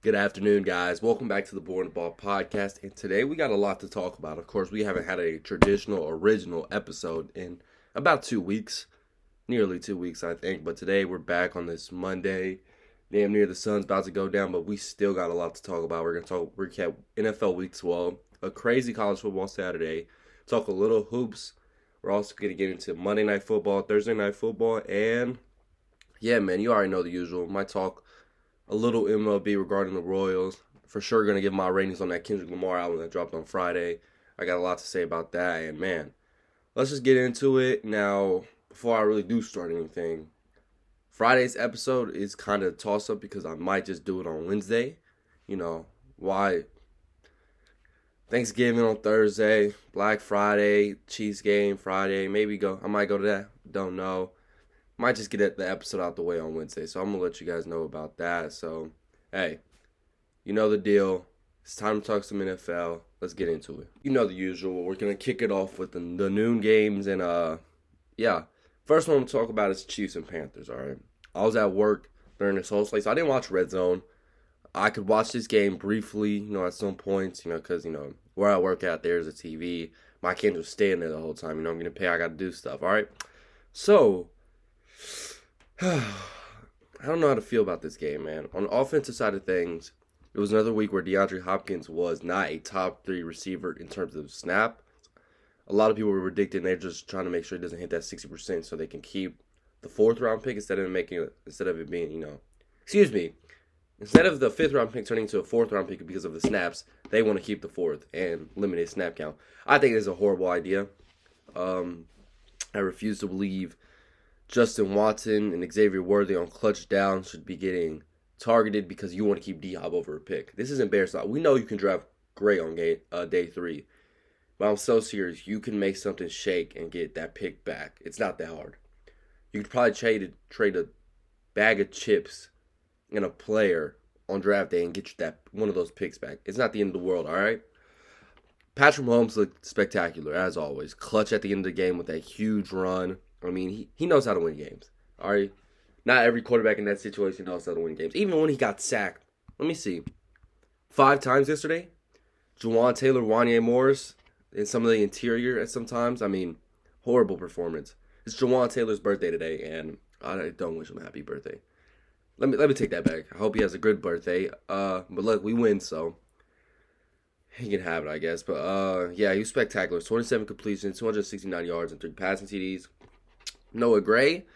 Good afternoon, guys. Welcome back to the Born to Ball podcast. And today we got a lot to talk about. Of course, we haven't had a traditional, original episode in about 2 weeks. Nearly 2 weeks, I think. But today we're back on this Monday. Damn near the sun's about to go down, but we still got a lot to talk about. We're going to recap NFL Week 12, a crazy college football Saturday, talk a little hoops. We're also going to get into Monday Night Football, Thursday Night Football, and yeah, man, you already know the usual. Might talk a little MLB regarding the Royals. For sure going to give my ratings on that Kendrick Lamar album that dropped on Friday. I got a lot to say about that, and man, let's just get into it. Now, before I really do start anything, Friday's episode is kind of a toss-up because I might just do it on Wednesday. You know, why? Thanksgiving on Thursday, Black Friday, Chiefs game Friday. I might go to that. Don't know. Might just get the episode out the way on Wednesday. So I'm going to let you guys know about that. So, hey, you know the deal. It's time to talk some NFL. Let's get into it. You know the usual. We're going to kick it off with the noon games. And, yeah. First one I'm going to talk about is Chiefs and Panthers, all right? I was at work during this whole slate, so I didn't watch Red Zone. I could watch this game briefly, at some points, because, where I work at, there's a TV. My kids are staying there the whole time. I'm going to pay. I got to do stuff, all right? So, I don't know how to feel about this game, man. On the offensive side of things, it was another week where DeAndre Hopkins was not a top 3 receiver in terms of snap. A lot of people were predicting they're just trying to make sure he doesn't hit that 60% so they can keep the 4th round pick instead of it being, instead of the 5th round pick turning into a 4th round pick because of the snaps, they want to keep the 4th and limit his snap count. I think it's a horrible idea. I refuse to believe Justin Watson and Xavier Worthy on clutch down should be getting targeted because you want to keep D-Hop over a pick. This is embarrassing. We know you can draft great on day 3. But I'm so serious. You can make something shake and get that pick back. It's not that hard. You could probably trade a bag of chips and a player on draft day and get you that one of those picks back. It's not the end of the world, all right? Patrick Mahomes looked spectacular, as always. Clutch at the end of the game with that huge run. I mean, he knows how to win games, all right? Not every quarterback in that situation knows how to win games. Even when he got sacked, let me see, 5 times yesterday. Juwan Taylor, Wanya Morris, and some of the interior at sometimes. I mean, horrible performance. It's Juwan Taylor's birthday today, and I don't wish him a happy birthday. Let me take that back. I hope he has a good birthday. But look, we win, so he can have it, I guess. But yeah, he was spectacular. 27 completions, 269 yards, and 3 passing TDs. Noah Gray,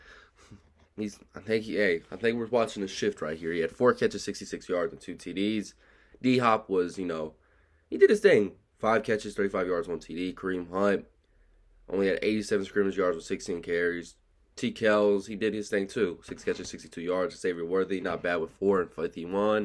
I think we're watching a shift right here. He had 4 catches, 66 yards, and 2 TDs. D-Hop was, he did his thing. 5 catches, 35 yards, 1 TD. Kareem Hunt only had 87 scrimmage yards with 16 carries. T. Kells, he did his thing too. 6 catches, 62 yards. Xavier Worthy, not bad with 4 and 51.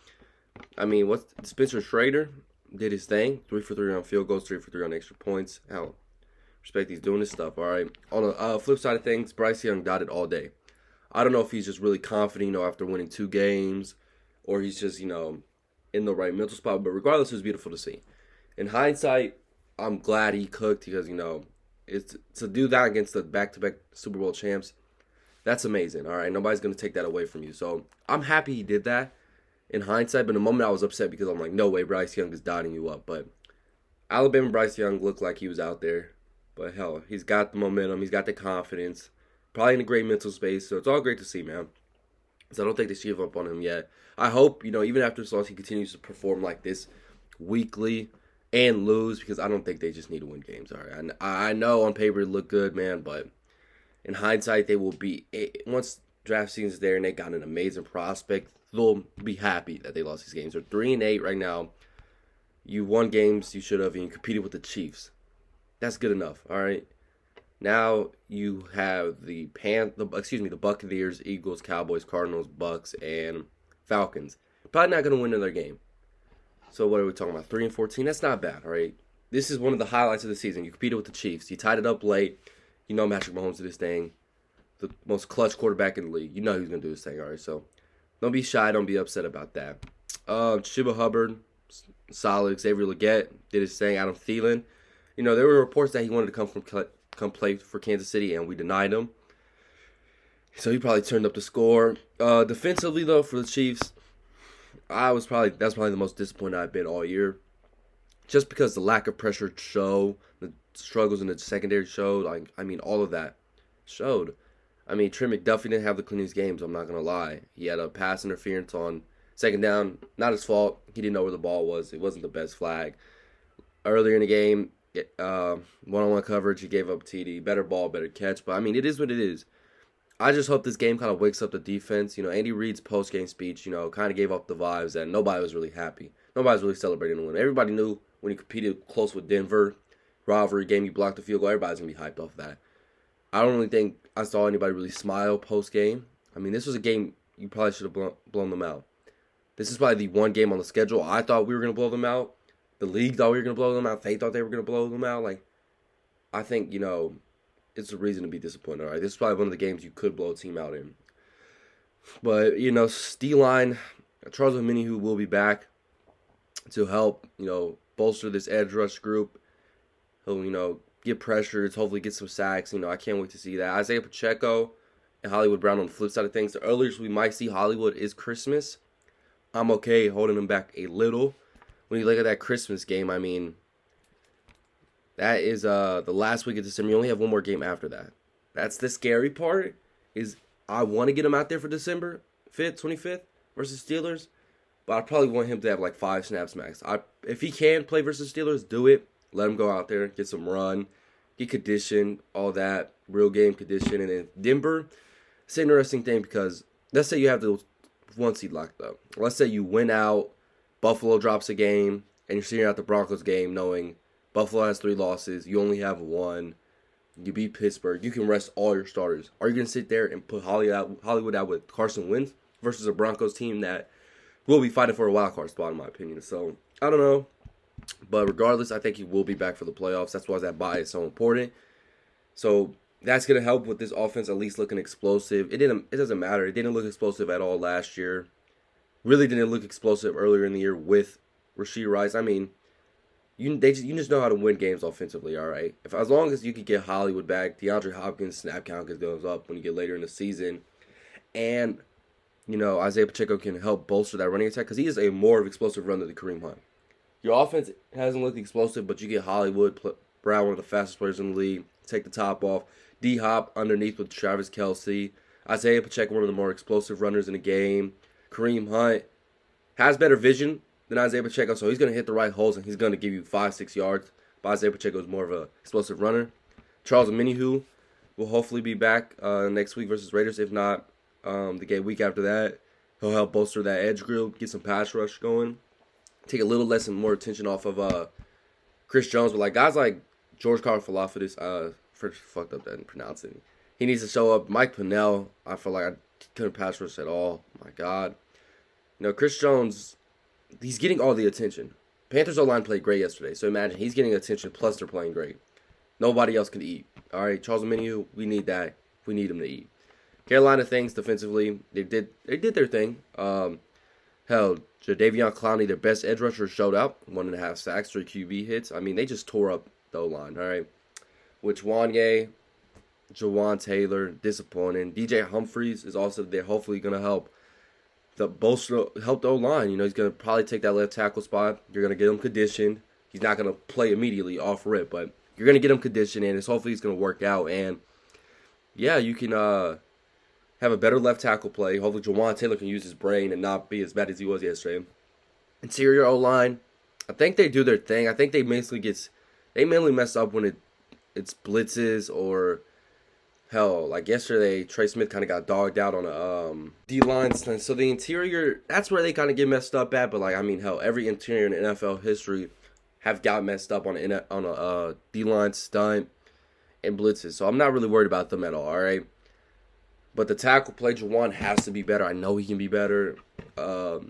I mean, Spencer Schrader did his thing. 3 for 3 on field goals, 3 for 3 on extra points. Hell, respect he's doing his stuff, all right? On the flip side of things, Bryce Young dotted all day. I don't know if he's just really confident, after winning 2 games, or he's just, in the right mental spot. But regardless, it was beautiful to see. In hindsight, I'm glad he cooked because, it's to do that against the back-to-back Super Bowl champs. That's amazing, all right? Nobody's going to take that away from you. So I'm happy he did that in hindsight. But in the moment, I was upset because I'm like, no way, Bryce Young is dotting you up. But Alabama Bryce Young looked like he was out there. But hell, he's got the momentum. He's got the confidence. Probably in a great mental space. So it's all great to see, man. So I don't think they should give up on him yet. I hope, even after this loss, he continues to perform like this weekly and lose because I don't think they just need to win games. All right, I know on paper it looked good, man, but in hindsight, they will be, once draft season's there and they got an amazing prospect, they'll be happy that they lost these games. They're 3-8 right now. You won games you should have, and you competed with the Chiefs. That's good enough, all right? Now you have the Buccaneers, Eagles, Cowboys, Cardinals, Bucks, and Falcons. Probably not going to win another game. So what are we talking about? 3-14? That's not bad, all right? This is one of the highlights of the season. You competed with the Chiefs. You tied it up late. Patrick Mahomes did his thing. The most clutch quarterback in the league. He was going to do his thing, all right? So don't be shy. Don't be upset about that. Chuba Hubbard, solid. Xavier Legette did his thing. Adam Thielen. There were reports that he wanted to come play for Kansas City, and we denied him. So he probably turned up the score. Defensively, though, for the Chiefs, that's probably the most disappointed I've been all year. Just because the lack of pressure showed, the struggles in the secondary showed, all of that showed. I mean, Trent McDuffie didn't have the cleanest games, I'm not going to lie. He had a pass interference on second down, not his fault. He didn't know where the ball was. It wasn't the best flag. Earlier in the game, one-on-one coverage, he gave up TD. Better ball, better catch. But, I mean, it is what it is. I just hope this game kind of wakes up the defense. Andy Reid's post-game speech, kind of gave up the vibes that nobody was really happy. Nobody was really celebrating the win. Everybody knew when he competed close with Denver, rivalry game, he blocked the field goal. Everybody's going to be hyped off of that. I don't really think I saw anybody really smile post-game. I mean, this was a game you probably should have blown them out. This is probably the one game on the schedule I thought we were going to blow them out. The league thought we were going to blow them out. They thought they were going to blow them out. I think, it's a reason to be disappointed. All right, this is probably one of the games you could blow a team out in. But, D-line, Charles Omenihu will be back to help, bolster this edge rush group. He'll, get pressures, hopefully get some sacks. I can't wait to see that. Isaiah Pacheco and Hollywood Brown on the flip side of things. The earliest we might see Hollywood is Christmas. I'm okay holding him back a little. When you look at that Christmas game, I mean, that is the last week of December. You only have one more game after that. That's the scary part, is I want to get him out there for December 5th, 25th versus Steelers, but I probably want him to have 5 snaps max. If he can play versus Steelers, do it. Let him go out there, get some run, get conditioned, all that, real game condition. And then Denver, it's an interesting thing because let's say you have the 1 seed locked up. Let's say you win out, Buffalo drops a game, and you're sitting out the Broncos game knowing Buffalo has 3 losses, you only have 1, you beat Pittsburgh, you can rest all your starters. Are you going to sit there and put Hollywood out with Carson Wentz versus a Broncos team that will be fighting for a wild card spot, in my opinion? So, I don't know. But regardless, I think he will be back for the playoffs. That's why that bye is so important. So that's going to help with this offense at least looking explosive. It doesn't matter. It didn't look explosive at all last year. Really didn't look explosive earlier in the year with Rashee Rice. I mean, you just know how to win games offensively, all right? As long as you could get Hollywood back, DeAndre Hopkins' snap count goes up when you get later in the season. And, Isaiah Pacheco can help bolster that running attack because he is a more of explosive runner than Kareem Hunt. Your offense hasn't looked explosive, but you get Hollywood Brown, one of the fastest players in the league, take the top off. D-Hop underneath with Travis Kelce. Isaiah Pacheco, one of the more explosive runners in the game. Kareem Hunt has better vision than Isaiah Pacheco, so he's going to hit the right holes, and he's going to give you 5-6 yards. But Isaiah Pacheco is more of an explosive runner. Charles Omenihu will hopefully be back next week versus Raiders. If not, the week after that, he'll help bolster that edge group, get some pass rush going. Take a little less and more attention off of Chris Jones, but guys like George Karlaftis, fucked up that and pronounce it. He needs to show up. Mike Pennell, I feel like I couldn't pass rush at all. My God, Chris Jones, he's getting all the attention. Panthers O-line played great yesterday, so imagine he's getting attention. Plus they're playing great. Nobody else can eat. All right, Charles Omenihu, we need that. We need him to eat. Carolina things defensively, they did their thing. Hell, Jadeveon Clowney, their best edge rusher, showed up. 1.5 sacks, 3 QB hits. I mean, they just tore up the O-line, all right? Which Wanye, Jawan Taylor, disappointing. DJ Humphries is also there, hopefully going to help the O-line. He's going to probably take that left tackle spot. You're going to get him conditioned. He's not going to play immediately off rip, but you're going to get him conditioned, and hopefully it's going to work out. And, yeah, you can have a better left tackle play. Hopefully Jawan Taylor can use his brain and not be as bad as he was yesterday. Interior O-line, I think they do their thing. I think they mainly mess up when it's blitzes or, hell, like yesterday, Trey Smith kind of got dogged out on a D-line stunt. So the interior, that's where they kind of get messed up at. But, hell, every interior in NFL history have got messed up on a D-line stunt and blitzes. So I'm not really worried about them at all, all right? But the tackle play, Jawan has to be better. I know he can be better. And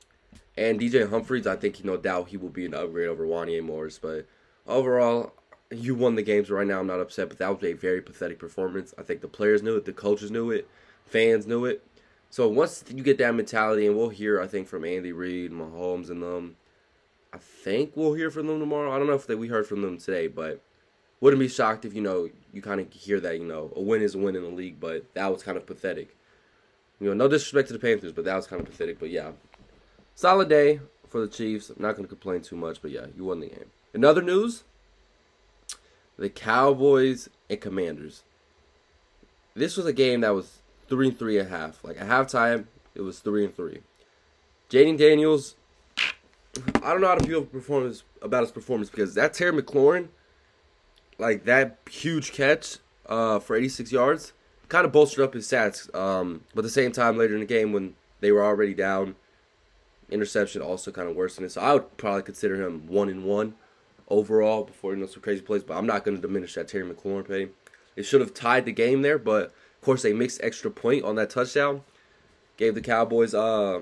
DJ Humphries, I think, no doubt he will be an upgrade over Wanye Morris. But overall, you won the games right now. I'm not upset, but that was a very pathetic performance. I think the players knew it, the coaches knew it, fans knew it. So once you get that mentality, and we'll hear, I think, from Andy Reid, Mahomes, and them. I think we'll hear from them tomorrow. I don't know if we heard from them today, but wouldn't be shocked if, you kind of hear that, a win is a win in the league, but that was kind of pathetic. No disrespect to the Panthers, but that was kind of pathetic. But, yeah. solid day for the Chiefs. I'm not going to complain too much, but yeah, you won the game. In other news, the Cowboys and Commanders. This was a game that was 3-3 at half. Like at halftime, it was 3-3. Jaden Daniels, I don't know how to feel about his performance because that Terry McLaurin, like that huge catch for 86 yards, kind of bolstered up his stats. But at the same time, later in the game when they were already down, interception also kind of worsened it. So I would probably consider him 1-1 overall before some crazy plays. But I'm not going to diminish that Terry McLaurin play. It should have tied the game there, but of course they mixed extra point on that touchdown. Gave the Cowboys the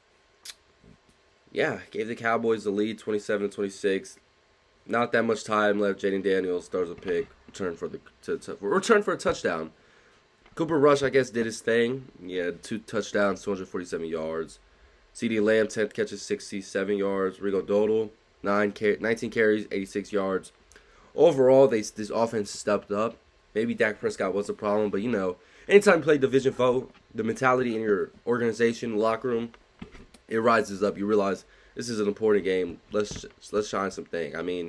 lead 27-26. Not that much time left. Jaden Daniels throws a pick, return for a touchdown. Cooper Rush, I guess, did his thing. He had 2 touchdowns, 247 yards. CeeDee Lamb, 10 catches, 67 yards. Rigo Dowdle, 19 carries, 86 yards. Overall, this offense stepped up. Maybe Dak Prescott was a problem, but anytime you play division foe, the mentality in your organization, locker room, it rises up. You realize this is an important game. Let's shine something. I mean,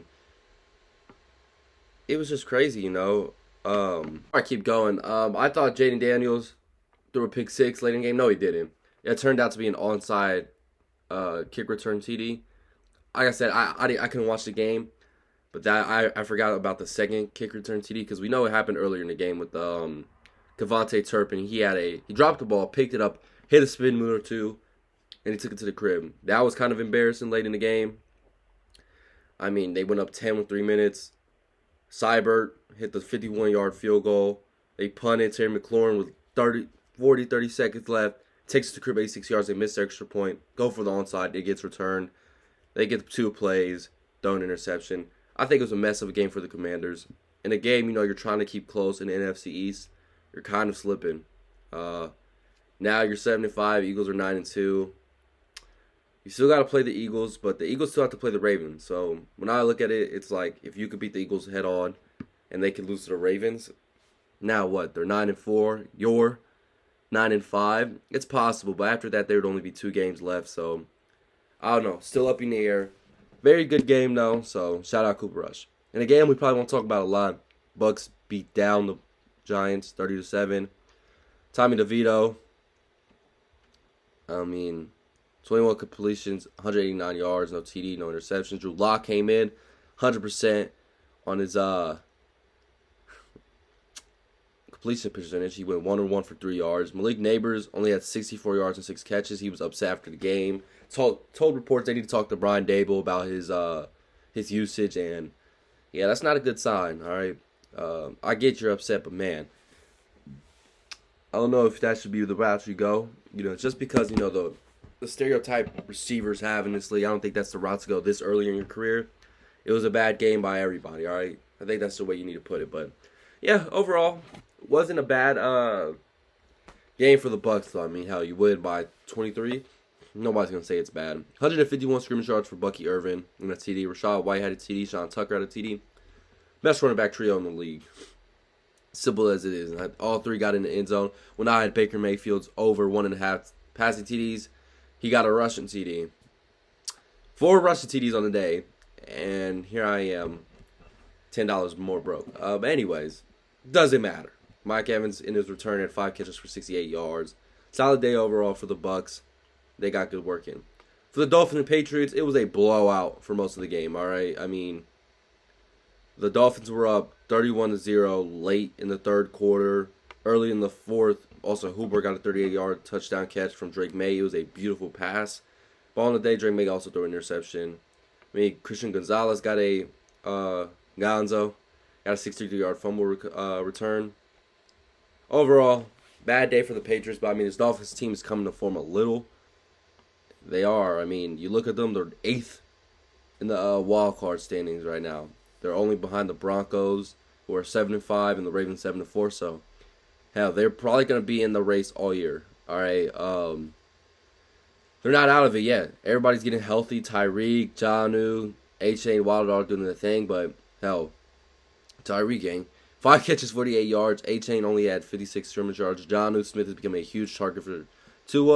it was just crazy, I keep going. I thought Jaden Daniels threw a pick 6 late in the game. No, he didn't. It turned out to be an onside kick return TD. Like I said, I couldn't watch the game, but that I forgot about the second kick return TD because we know it happened earlier in the game with KaVontae Turpin. He dropped the ball, picked it up, hit a spin move or two, and he took it to the crib. That was kind of embarrassing late in the game. I mean, they went up 10 with 3 minutes. Seibert hit the 51-yard field goal. They punted. Terry McLaurin with 30 seconds left. Takes it to the crib 86 yards. They miss the extra point. Go for the onside. It gets returned. They get 2 plays. Throw an interception. I think it was a mess of a game for the Commanders. In a game, you're trying to keep close in the NFC East. You're kind of slipping. Now you're 7-5. Eagles are 9-2. You still got to play the Eagles, but the Eagles still have to play the Ravens. So when I look at it, it's like if you could beat the Eagles head on and they could lose to the Ravens, now what? They're 9-4. You're 9-5. It's possible, but after that, there would only be 2 games left. So I don't know. Still up in the air. Very good game, though. So shout out Cooper Rush. In a game we probably won't talk about a lot. Bucks beat down the Giants 30-7. Tommy DeVito. 21 completions, 189 yards, no TD, no interceptions. Drew Lock came in 100% on his completion percentage. He went 1-1 for 3 yards. Malik Neighbors only had 64 yards and 6 catches. He was upset after the game. Told reports they need to talk to Brian Dable about his usage, and yeah, that's not a good sign. All right, I get you're upset, but man, I don't know if that should be the route you go. Just because the stereotype receivers have in this league, I don't think that's the route to go this early in your career. It was a bad game by everybody, all right? I think that's the way you need to put it. But, yeah, overall, wasn't a bad game for the Bucks, though. I mean, hell, you win by 23. Nobody's going to say it's bad. 151 scrimmage yards for Bucky Irvin in a TD. Rashad White had a TD. Sean Tucker had a TD. Best running back trio in the league. Simple as it is. And all 3 got in the end zone. When I had Baker Mayfield's over 1.5 passing TDs, he got a rushing TD. 4 rushing TDs on the day. And here I am, $10 more broke. But anyways, doesn't matter. Mike Evans in his return had 5 catches for 68 yards. Solid day overall for the Bucks. They got good work in. For the Dolphins and Patriots, it was a blowout for most of the game, all right? I mean, the Dolphins were up 31-0 late in the third quarter. Early in the fourth, also Hooper got a 38-yard touchdown catch from Drake May. It was a beautiful pass. Ball on the day, Drake May also threw an interception. Christian Gonzalez got a Gonzo. Got a 63-yard fumble return. Overall, bad day for the Patriots, but this Dolphins team is coming to form a little. They are. You look at them, they're 8th in the wild card standings right now. They're only behind the Broncos, who are 7-5, and the Ravens 7-4. So, hell, they're probably going to be in the race all year. All right. They're not out of it yet. Everybody's getting healthy. Tyreek, Jonnu, A-Chain, Wilder doing their thing, but hell, Tyreek gang. 5 catches, 48 yards. A-Chain only had 56 scrimmage yards. Jonnu Smith is becoming a huge target for Tua.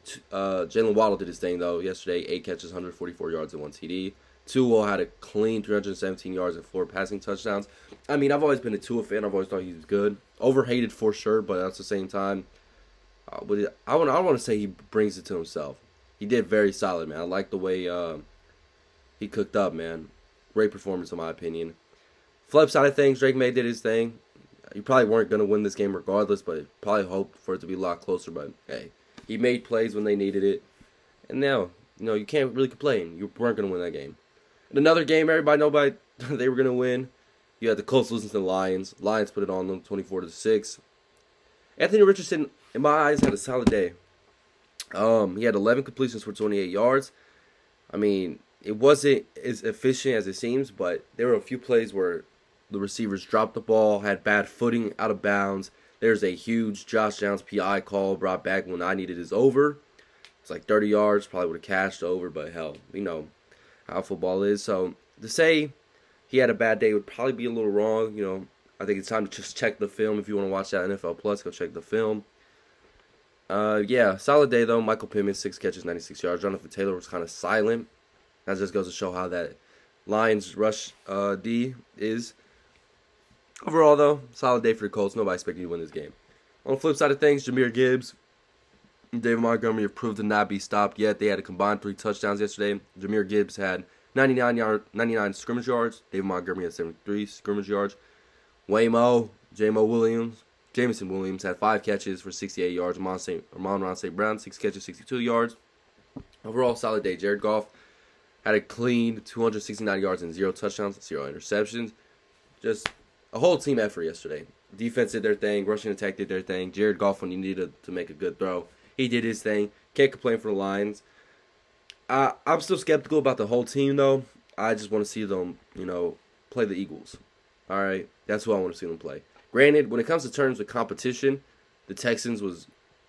Jalen Waddle did his thing, though, yesterday. 8 catches, 144 yards, and 1 TD. Tua had a clean 317 yards and 4 passing touchdowns. I mean, I've always been a Tua fan. I've always thought he was good. Overhated for sure, but at the same time, I don't want to say he brings it to himself. He did very solid, man. I like the way he cooked up, man. Great performance, in my opinion. Flip side of things, Drake May did his thing. You probably weren't going to win this game regardless, but probably hoped for it to be a lot closer. But, hey, he made plays when they needed it. And now, you can't really complain. You weren't going to win that game. In another game, everybody knew they were going to win. You had the Colts losing to the Lions. Lions put it on them 24-6. Anthony Richardson, in my eyes, had a solid day. He had 11 completions for 28 yards. I mean, it wasn't as efficient as it seems, but there were a few plays where the receivers dropped the ball, had bad footing out of bounds. There's a huge Josh Downs PI call brought back when I needed his over. It's like 30 yards, probably would have cashed over, but hell, how football is. So to say he had a bad day would probably be a little wrong. I think it's time to just check the film. If you want to watch that NFL Plus, go check the film. Yeah, solid day though. Michael Pittman, 6 catches, 96 yards. Jonathan Taylor was kind of silent. That just goes to show how that Lions rush D is. Overall though, solid day for the Colts. Nobody expected you to win this game. On the flip side of things, Jahmyr Gibbs and David Montgomery have proved to not be stopped yet. They had a combined 3 touchdowns yesterday. Jahmyr Gibbs had 99 scrimmage yards. David Montgomery had 73 scrimmage yards. Jameson Williams had 5 catches for 68 yards. Amon-Ra St. Brown, 6 catches, 62 yards. Overall, solid day. Jared Goff had a clean 269 yards and 0 touchdowns, 0 interceptions. Just a whole team effort yesterday. Defense did their thing. Rushing attack did their thing. Jared Goff, when he needed to make a good throw, he did his thing. Can't complain for the Lions. I'm still skeptical about the whole team, though. I just want to see them, play the Eagles. All right? That's who I want to see them play. Granted, when it comes to terms of competition, the Texans was...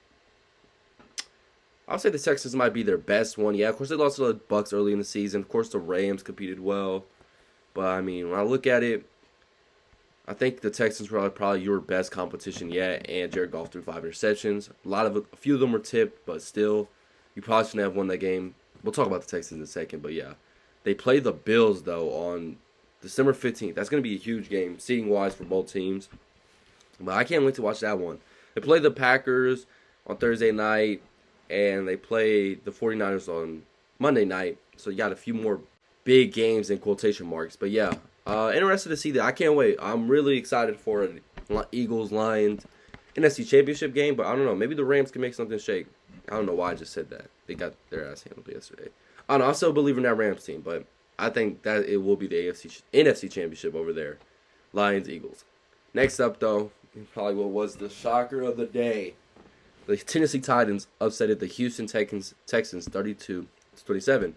I'll say the Texans might be their best one. Yeah, of course, they lost to the Bucs early in the season. Of course, the Rams competed well. But, I mean, when I look at it, I think the Texans were probably your best competition yet, and Jared Goff threw 5 interceptions. A few of them were tipped, but still, you probably shouldn't have won that game. We'll talk about the Texans in a second, but yeah. They play the Bills, though, on December 15th. That's going to be a huge game, seating-wise, for both teams. But I can't wait to watch that one. They play the Packers on Thursday night, and they play the 49ers on Monday night. So you got a few more big games in quotation marks. But yeah, interested to see that. I can't wait. I'm really excited for an Eagles-Lions NFC Championship game. But I don't know. Maybe the Rams can make something shake. I don't know why I just said that. They got their ass handled yesterday. I don't know. I still believe in that Rams team. But I think that it will be the NFC Championship over there. Lions-Eagles. Next up, though, probably what was the shocker of the day. The Tennessee Titans upsetted the Houston Texans 32-27.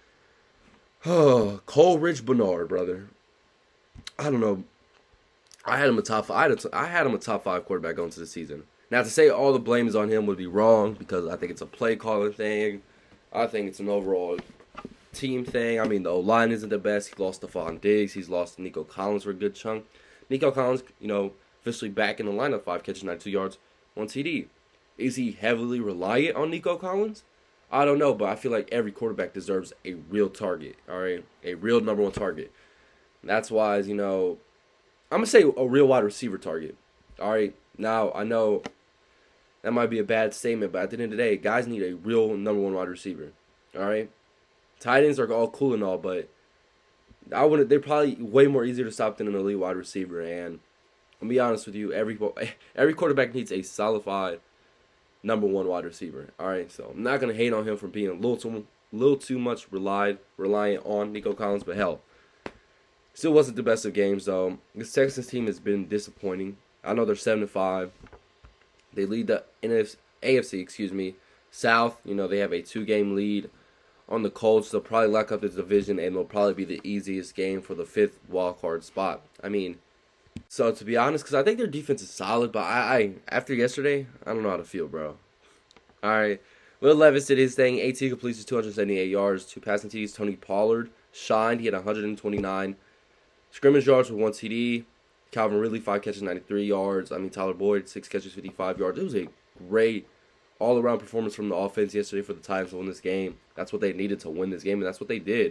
Oh, Coleridge Bernard, brother. I don't know. I had him a top 5 quarterback going into the season. Now, to say all the blame is on him would be wrong because I think it's a play calling thing. I think it's an overall team thing. I mean, the O-line isn't the best. He lost Stephon Diggs. He's lost Nico Collins for a good chunk. Nico Collins, officially back in the lineup, 5 catches, 92 yards, 1 TD. Is he heavily reliant on Nico Collins? I don't know, but I feel like every quarterback deserves a real target, all right? A real number 1 target. That's why, I'm going to say a real wide receiver target, all right? Now, I know that might be a bad statement, but at the end of the day, guys need a real number 1 wide receiver, all right? Tight ends are all cool and all, but they're probably way more easier to stop than an elite wide receiver, and I'll be honest with you, every quarterback needs a solidified number 1 wide receiver. All right, so I'm not gonna hate on him for being a little too much reliant on Nico Collins, but hell, still wasn't the best of games though. This Texans team has been disappointing. I know they're 7-5. They lead the AFC, South. They have a 2-game lead on the Colts. They'll probably lock up the division, and it'll probably be the easiest game for the 5th wild card spot. I mean. So, to be honest, because I think their defense is solid, but after yesterday, I don't know how to feel, bro. All right. Will Levis did his thing. 18 completions, 278 yards, 2 passing TDs. Tony Pollard shined. He had 129 scrimmage yards with 1 TD. Calvin Ridley, 5 catches, 93 yards. Tyler Boyd, 6 catches, 55 yards. It was a great all-around performance from the offense yesterday for the Titans to win this game. That's what they needed to win this game, and that's what they did.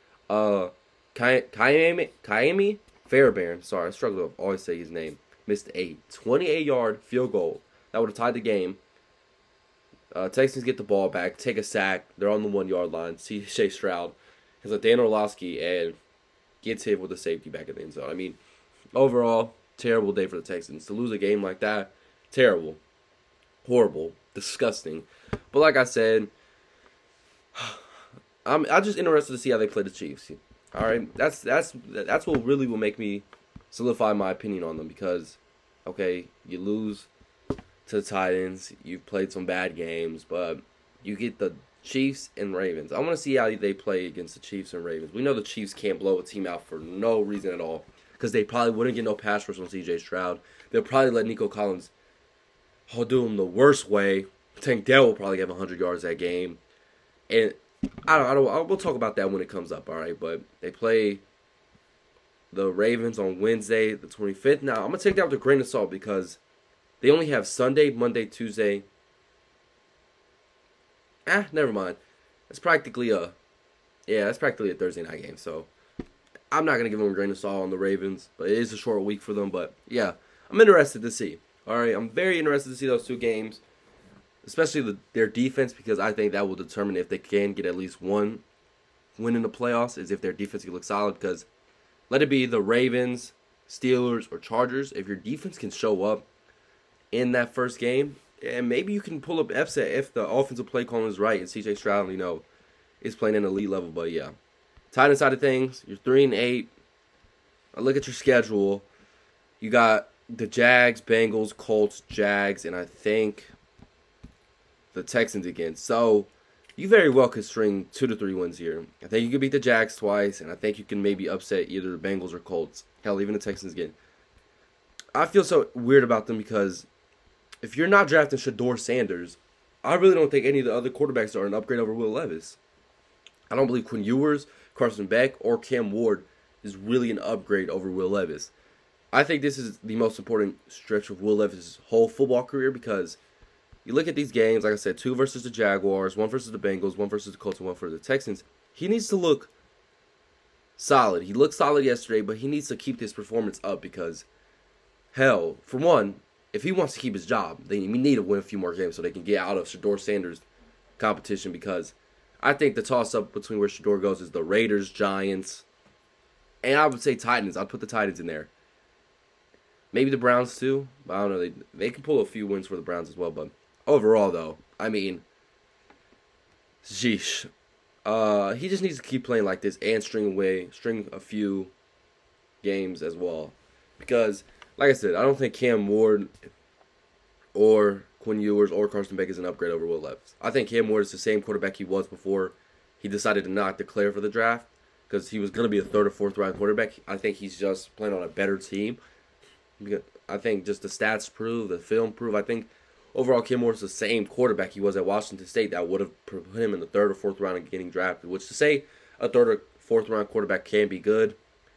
Ka'imi Fairbairn, sorry, I struggle to always say his name, missed a 28-yard field goal that would have tied the game. Texans get the ball back, take a sack. They're on the 1-yard line. C.J. Stroud has a Dan Orlovsky and gets hit with a safety back in the end zone. I mean, overall, terrible day for the Texans. To lose a game like that, terrible, horrible, disgusting. But like I said, I'm just interested to see how they play the Chiefs. All right, that's what really will make me solidify my opinion on them because, okay, you lose to the Titans, you've played some bad games, but you get the Chiefs and Ravens. I want to see how they play against the Chiefs and Ravens. We know the Chiefs can't blow a team out for no reason at all because they probably wouldn't get no pass rush on C.J. Stroud. They'll probably let Nico Collins do him the worst way. Tank Dell will probably have 100 yards that game, and we'll talk about that when it comes up. All right, but they play the Ravens on Wednesday, the 25th. Now I'm gonna take that with a grain of salt because they only have Sunday, Monday, Tuesday. Never mind. That's practically a Thursday night game. So I'm not gonna give them a grain of salt on the Ravens, but it is a short week for them. But yeah, I'm interested to see. All right, I'm very interested to see those two games, especially their defense, because I think that will determine if they can get at least one win in the playoffs. Is if their defense can look solid. Because let it be the Ravens, Steelers, or Chargers. If your defense can show up in that first game, and maybe you can pull up upset if the offensive play calling is right and C.J. Stroud, is playing at an elite level. But yeah, Titans side of things, you're 3-8. I look at your schedule. You got the Jags, Bengals, Colts, Jags, and I think the Texans again. So you very well could string 2 to 3 wins here. I think you could beat the Jags twice, and I think you can maybe upset either the Bengals or Colts. Hell, even the Texans again. I feel so weird about them because if you're not drafting Shedeur Sanders, I really don't think any of the other quarterbacks are an upgrade over Will Levis. I don't believe Quinn Ewers, Carson Beck, or Cam Ward is really an upgrade over Will Levis. I think this is the most important stretch of Will Levis' whole football career because you look at these games, like I said, 2 versus the Jaguars, 1 versus the Bengals, 1 versus the Colts, and 1 for the Texans. He needs to look solid. He looked solid yesterday, but he needs to keep this performance up because, hell, for one, if he wants to keep his job, then we need to win a few more games so they can get out of Shedeur Sanders' competition because I think the toss-up between where Shedeur goes is the Raiders, Giants, and I would say Titans. I'd put the Titans in there. Maybe the Browns too, but I don't know. They can pull a few wins for the Browns as well, but overall, though, I mean, sheesh. He just needs to keep playing like this and string a few games as well. Because, like I said, I don't think Cam Ward or Quinn Ewers or Carson Beck is an upgrade over Will Levis. I think Cam Ward is the same quarterback he was before he decided to not declare for the draft because he was going to be a 3rd or 4th round quarterback. I think he's just playing on a better team. I think just the stats prove, the film prove. I think overall, Cam Ward's the same quarterback he was at Washington State that would have put him in the 3rd or 4th round and getting drafted. Which to say a 3rd or 4th round quarterback can be good,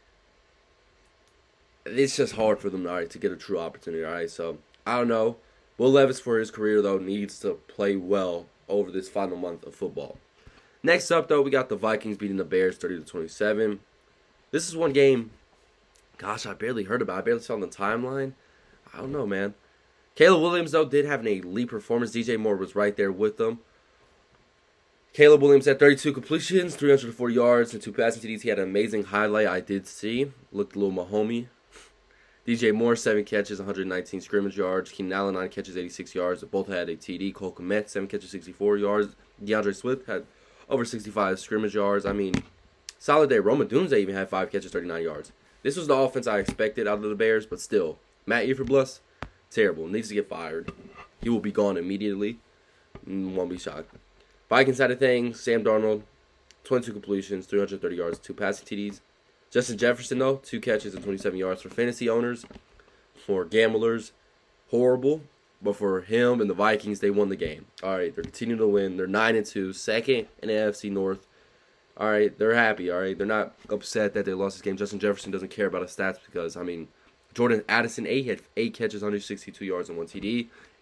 it's just hard for them to get a true opportunity. All right, so I don't know. Will Levis for his career though needs to play well over this final month of football. Next up though, we got the Vikings beating the Bears 30-27. This is one game. Gosh, I barely heard about it. I barely saw it on the timeline. I don't know, man. Caleb Williams, though, did have an elite performance. DJ Moore was right there with them. Caleb Williams had 32 completions, 304 yards, and 2 passing TDs. He had an amazing highlight I did see. Looked a little Mahomey. DJ Moore, 7 catches, 119 scrimmage yards. Keenan Allen, 9 catches, 86 yards. Both had a TD. Cole Kmet, 7 catches, 64 yards. DeAndre Swift had over 65 scrimmage yards. I mean, solid day. Roma Dunze even had 5 catches, 39 yards. This was the offense I expected out of the Bears, but still, Matt Eberflus, terrible. Needs to get fired. He will be gone immediately. Won't be shocked. Vikings side of things, Sam Darnold, 22 completions, 330 yards, 2 passing TDs. Justin Jefferson, though, 2 catches and 27 yards for fantasy owners. For gamblers, horrible. But for him and the Vikings, they won the game. All right, they're continuing to win. They're 9-2, second in the AFC North. All right, they're happy, all right? They're not upset that they lost this game. Justin Jefferson doesn't care about his stats because, I mean, Jordan Addison, he had 8 catches, 162 yards, and 1 TD.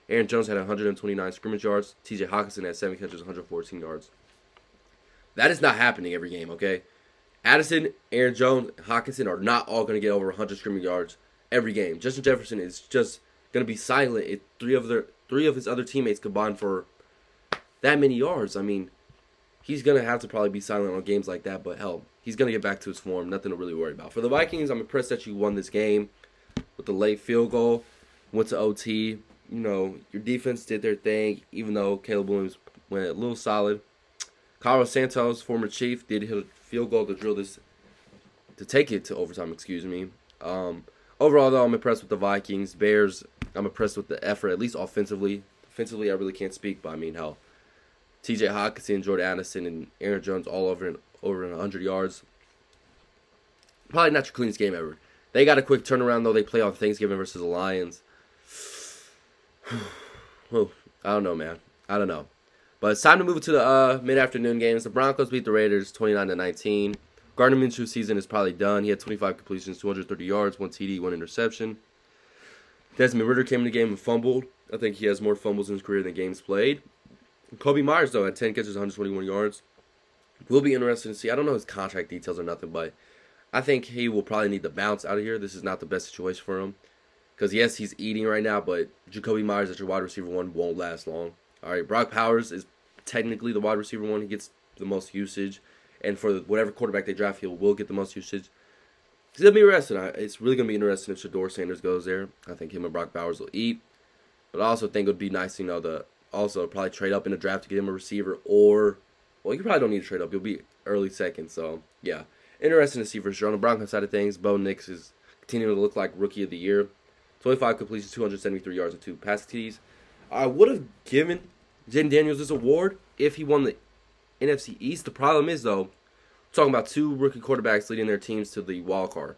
Aaron Jones had 129 scrimmage yards. T.J. Hockenson had 7 catches, 114 yards. That is not happening every game, okay? Addison, Aaron Jones, and Hockenson are not all going to get over 100 scrimmage yards every game. Justin Jefferson is just going to be silent if three of his other teammates combined for that many yards. I mean, he's going to have to probably be silent on games like that, but hell, he's going to get back to his form. Nothing to really worry about. For the Vikings, I'm impressed that you won this game with the late field goal. Went to OT. You know, your defense did their thing, even though Caleb Williams went a little solid. Carlos Santos, former Chief, did hit a field goal to take it to overtime, Overall, though, I'm impressed with the Vikings. Bears, I'm impressed with the effort, at least offensively. Defensively, I really can't speak, but I mean, hell, T.J. Hockenson, Jordan Addison, and Aaron Jones all over 100 yards. Probably not your cleanest game ever. They got a quick turnaround, though. They play on Thanksgiving versus the Lions. Well, I don't know, man. I don't know. But it's time to move to the mid-afternoon games. The Broncos beat the Raiders 29-19. Gardner Minshew's season is probably done. He had 25 completions, 230 yards, 1 TD, 1 interception. Desmond Ridder came in the game and fumbled. I think he has more fumbles in his career than games played. Kobe Myers, though, had 10 catches, 121 yards. Will be interesting to see. I don't know his contract details or nothing, but I think he will probably need to bounce out of here. This is not the best situation for him. Because, yes, he's eating right now, but Jacoby Myers as your wide receiver 1 won't last long. All right, Brock Powers is technically the wide receiver 1. He gets the most usage. And for whatever quarterback they draft, he will get the most usage. It's going to be interesting. It's really going to be interesting if Shedeur Sanders goes there. I think him and Brock Powers will eat. But I also think it would be nice, to also probably trade up in the draft to get him a receiver. Or, well, you probably don't need to trade up. You'll be early second. So, yeah. Interesting to see for sure. On the Broncos side of things, Bo Nix is continuing to look like Rookie of the Year. 25 completions, 273 yards, and 2 pass TDs. I would have given Jaden Daniels this award if he won the NFC East. The problem is, though, we're talking about 2 rookie quarterbacks leading their teams to the wild card.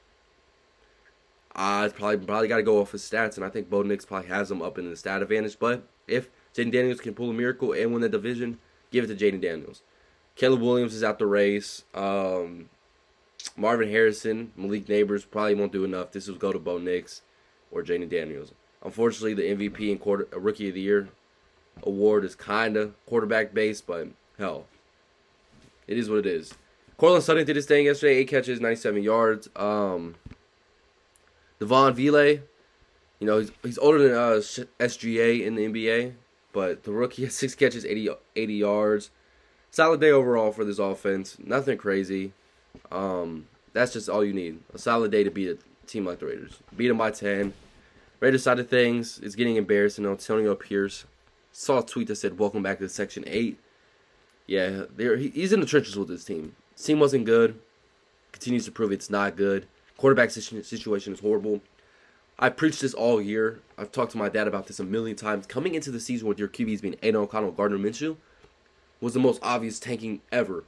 I probably got to go off his stats, and I think Bo Nix probably has him up in the stat advantage. But if Jaden Daniels can pull a miracle and win the division, give it to Jaden Daniels. Caleb Williams is out the race. Marvin Harrison, Malik Neighbors probably won't do enough. This will go to Bo Nix or Jaden Daniels. Unfortunately, the MVP and Rookie of the Year award is kind of quarterback-based, but hell, it is what it is. Cortland Sutton did his thing yesterday, 8 catches, 97 yards. Devon Vile, he's older than SGA in the NBA, but the rookie has 6 catches, 80 yards. Solid day overall for this offense. Nothing crazy. That's just all you need. A solid day to beat a team like the Raiders. Beat them by 10. Raiders side of things, it's getting embarrassing. Antonio Pierce saw a tweet that said, "Welcome back to Section 8." Yeah, he's in the trenches with this team. This team wasn't good. Continues to prove it's not good. Quarterback situation is horrible. I preached this all year. I've talked to my dad about this a million times. Coming into the season with your QBs being Aiden O'Connell, Gardner Minshew, was the most obvious tanking ever.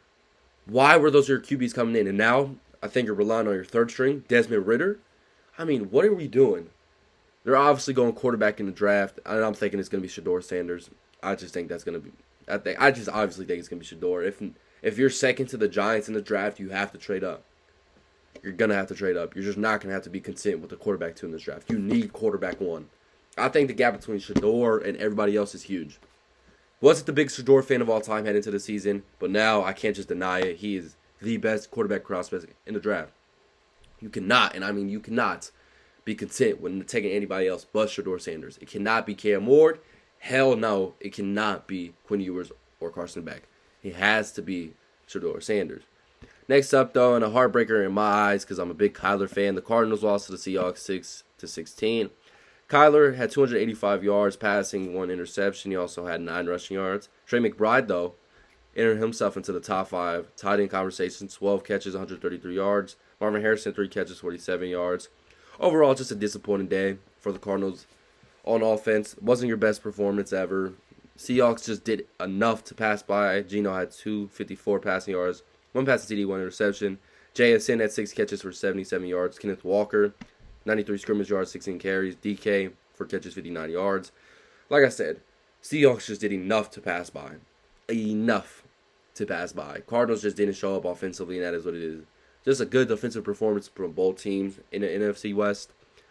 Why were those your QBs coming in? And now, I think you're relying on your third string, Desmond Ridder. I mean, what are we doing? They're obviously going quarterback in the draft, and I'm thinking it's going to be Shedeur Sanders. I just think that's going to be. I just obviously think it's going to be Shedeur. If you're second to the Giants in the draft, you have to trade up. You're going to have to trade up. You're just not going to have to be content with the quarterback 2 in this draft. You need quarterback 1. I think the gap between Shedeur and everybody else is huge. Wasn't the biggest Shedeur fan of all time heading into the season, but now I can't just deny it. He is the best quarterback prospect in the draft. You cannot, and I mean you cannot, be content when taking anybody else but Shedeur Sanders. It cannot be Cam Ward. Hell no, it cannot be Quinn Ewers or Carson Beck. It has to be Shedeur Sanders. Next up, though, and a heartbreaker in my eyes because I'm a big Kyler fan, the Cardinals lost to the Seahawks 6-16. Kyler had 285 yards passing, 1 interception. He also had 9 rushing yards. Trey McBride, though, entered himself into the top 5 tight end conversation, 12 catches, 133 yards. Marvin Harrison, 3 catches, 47 yards. Overall, just a disappointing day for the Cardinals on offense. Wasn't your best performance ever. Seahawks just did enough to pass by. Geno had 254 passing yards, 1 passing TD, 1 interception. JSN had 6 catches for 77 yards. Kenneth Walker, 93 scrimmage yards, 16 carries. DK, 4 catches, 59 yards. Like I said, Seahawks just did enough to pass by. Enough to pass by. Cardinals just didn't show up offensively, and that is what it is. Just a good defensive performance from both teams in the NFC West.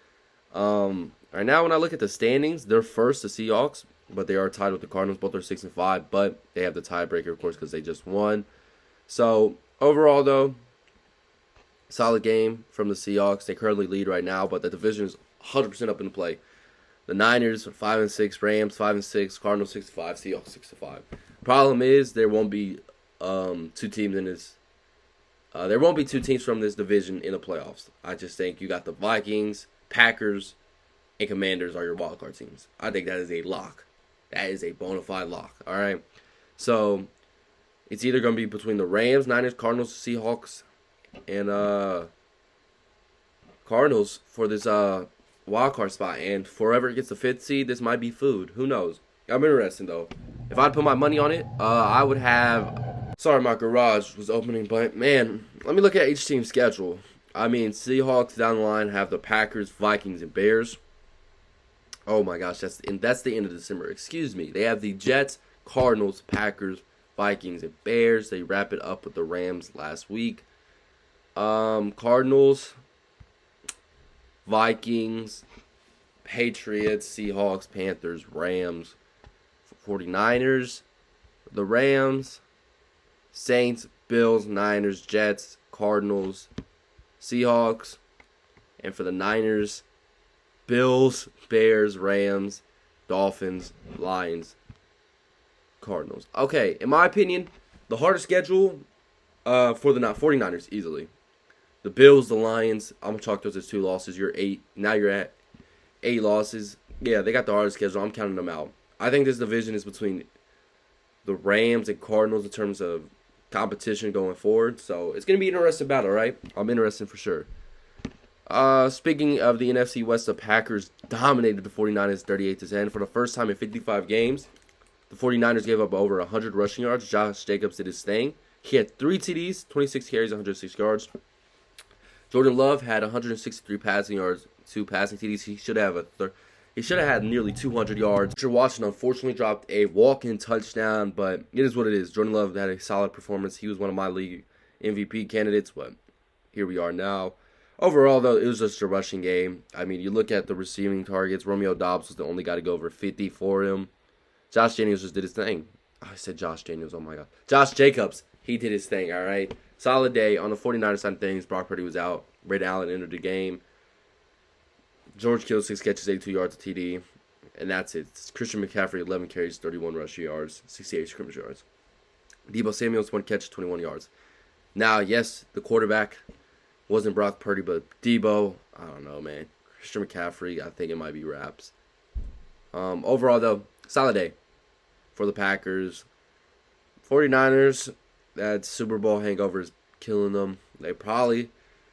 Right now, when I look at the standings, they're first, the Seahawks, but they are tied with the Cardinals. Both are 6-5, but they have the tiebreaker, of course, because they just won. So overall, though, solid game from the Seahawks. They currently lead right now, but the division is 100% up in play. The Niners are 5-6, Rams 5-6, Cardinals 6-5, Seahawks 6-5. Problem is there won't be two teams in this. There won't be two teams from this division in the playoffs. I just think you got the Vikings, Packers, and Commanders are your wildcard teams. I think that is a lock. That is a bona fide lock. All right. So it's either going to be between the Rams, Niners, Cardinals, Seahawks, and Cardinals for this wildcard spot. And whoever gets the fifth seed, this might be food. Who knows? I'm interested though. If I'd put my money on it, I would have. Sorry, my garage was opening, but man, let me look at each team's schedule. I mean, Seahawks down the line have the Packers, Vikings, and Bears. Oh my gosh, that's the end of December. Excuse me. They have the Jets, Cardinals, Packers, Vikings, and Bears. They wrap it up with the Rams last week. Cardinals, Vikings, Patriots, Seahawks, Panthers, Rams, 49ers, the Rams, Saints, Bills, Niners, Jets, Cardinals, Seahawks, and for the Niners, Bills, Bears, Rams, Dolphins, Lions, Cardinals. Okay, in my opinion, the hardest schedule for the 49ers, easily. The Bills, the Lions, I'm going to chalk those as 2 losses. Now you're at 8 losses. Yeah, they got the hardest schedule. I'm counting them out. I think this division is between the Rams and Cardinals in terms of competition going forward. So it's going to be an interesting battle, right? I'm interested for sure. Speaking of the NFC West, the Packers dominated the 49ers 38-10. For the first time in 55 games, the 49ers gave up over 100 rushing yards. Josh Jacobs did his thing. He had 3 TDs, 26 carries, 106 yards. Jordan Love had 163 passing yards, 2 passing TDs. He should have had nearly 200 yards. Richard Watson unfortunately dropped a walk-in touchdown, but it is what it is. Jordan Love had a solid performance. He was one of my league MVP candidates, but here we are now. Overall, though, it was just a rushing game. I mean, you look at the receiving targets. Romeo Doubs was the only guy to go over 50 for him. Josh Daniels just did his thing. Oh, I said Josh Daniels. Oh, my God. Josh Jacobs. He did his thing, all right? Solid day. On the 49ers side of things, Brock Purdy was out. Brandon Allen entered the game. George Kittle, 6 catches, 82 yards of TD. And that's it. Christian McCaffrey, 11 carries, 31 rushing yards, 68 scrimmage yards. Deebo Samuels, 1 catch, 21 yards. Now, yes, the quarterback wasn't Brock Purdy, but Deebo, I don't know, man. Christian McCaffrey, I think it might be wraps. Overall, though, solid day for the Packers. 49ers, that Super Bowl hangover is killing them. They probably,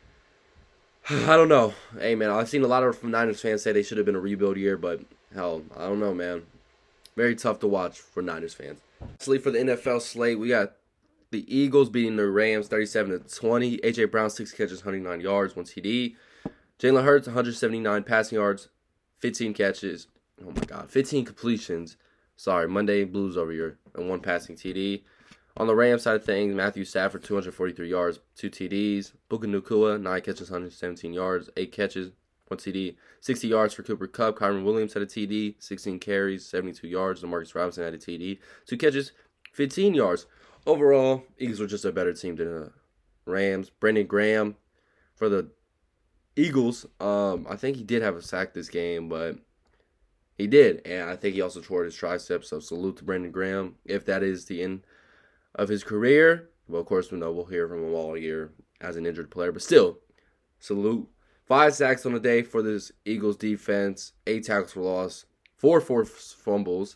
I don't know. Hey, man, I've seen a lot of Niners fans say they should have been a rebuild year, but hell, I don't know, man. Very tough to watch for Niners fans. Lastly, for the NFL slate, we got the Eagles beating the Rams 37-20. A.J. Brown, 6 catches, 109 yards, 1 TD. Jalen Hurts, 179 passing yards, 15 catches. Oh, my God. 15 completions. Sorry, Monday Blues over here. And 1 passing TD. On the Rams side of things, Matthew Stafford, 243 yards, 2 TDs. Puka Nacua, 9 catches, 117 yards, 8 catches, 1 TD. 60 yards for Cooper Kupp. Kyron Williams had a TD, 16 carries, 72 yards. DeMarcus Robinson had a TD, 2 catches, 15 yards. Overall, Eagles were just a better team than the Rams. Brandon Graham for the Eagles, I think he did have a sack this game, but he did. And I think he also tore his tricep, so salute to Brandon Graham. If that is the end of his career, well, of course, we'll hear from him all year as an injured player, but still, salute. 5 sacks on the day for this Eagles defense, 8 tackles for loss, 4 forced fumbles,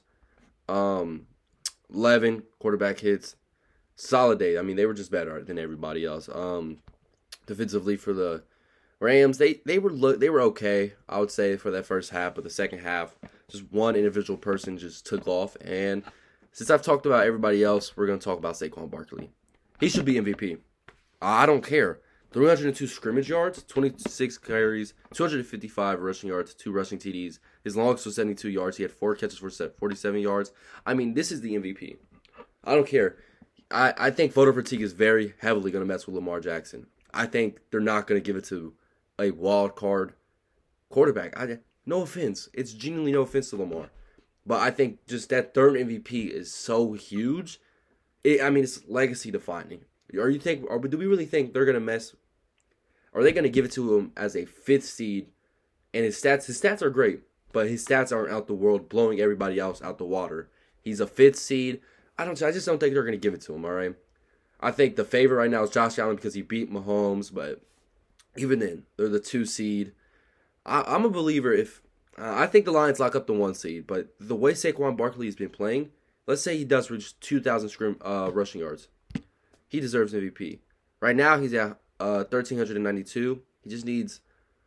11 quarterback hits. Solid day. I mean, they were just better than everybody else. Defensively for the Rams, they were okay, I would say, for that first half, but the second half, just one individual person just took off. And since I've talked about everybody else, we're going to talk about Saquon Barkley. He should be MVP. I don't care. 302 scrimmage yards, 26 carries, 255 rushing yards, 2 rushing TDs. His longest was 72 yards. He had 4 catches for 47 yards. I mean, this is the MVP. I don't care. I think voter fatigue is very heavily going to mess with Lamar Jackson. I think they're not going to give it to a wild card quarterback. No offense. It's genuinely no offense to Lamar. But I think just that third MVP is so huge. It's legacy defining. Or do we really think they're gonna mess? Are they gonna give it to him as a fifth seed? And his stats are great, but his stats aren't out the world, blowing everybody else out the water. He's a fifth seed. I just don't think they're gonna give it to him. All right. I think the favorite right now is Josh Allen because he beat Mahomes, but even then, they're the 2 seed. I'm a believer I think the Lions lock up the 1 seed, but the way Saquon Barkley has been playing, let's say he does reach 2,000 rushing yards. He deserves MVP. Right now, he's at 1,392. He just needs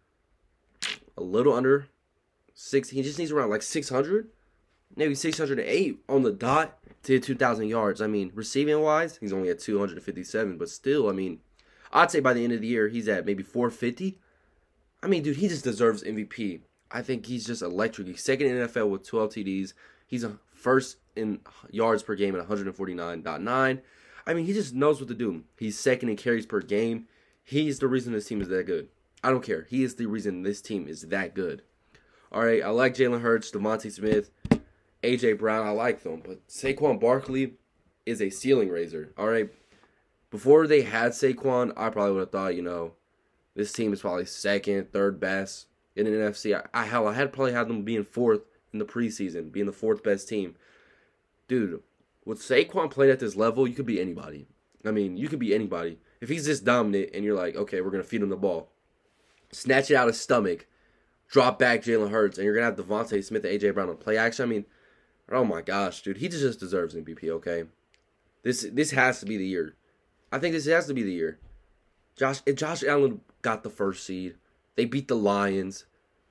a little under 6. He just needs around like 600, maybe 608 on the dot to hit 2,000 yards. Receiving-wise, he's only at 257, but still, I'd say by the end of the year, he's at maybe 450. Dude, he just deserves MVP. I think he's just electric. He's second in NFL with 12 TDs. He's a first in yards per game at 149.9. He just knows what to do. He's second in carries per game. He's the reason this team is that good. I don't care. He is the reason this team is that good. All right, I like Jalen Hurts, Devontae Smith, A.J. Brown. I like them. But Saquon Barkley is a ceiling raiser. All right, before they had Saquon, I probably would have thought, this team is probably second, third best in the NFC. I had probably had them being fourth in the preseason, being the fourth best team. Dude, with Saquon playing at this level, you could be anybody. You could be anybody. If he's this dominant and you're like, okay, we're going to feed him the ball, snatch it out of his stomach, drop back Jalen Hurts, and you're going to have Devontae Smith and A.J. Brown on play action. Oh my gosh, dude. He just deserves MVP, okay? This has to be the year. I think this has to be the year. Josh Allen got the first seed. They beat the Lions.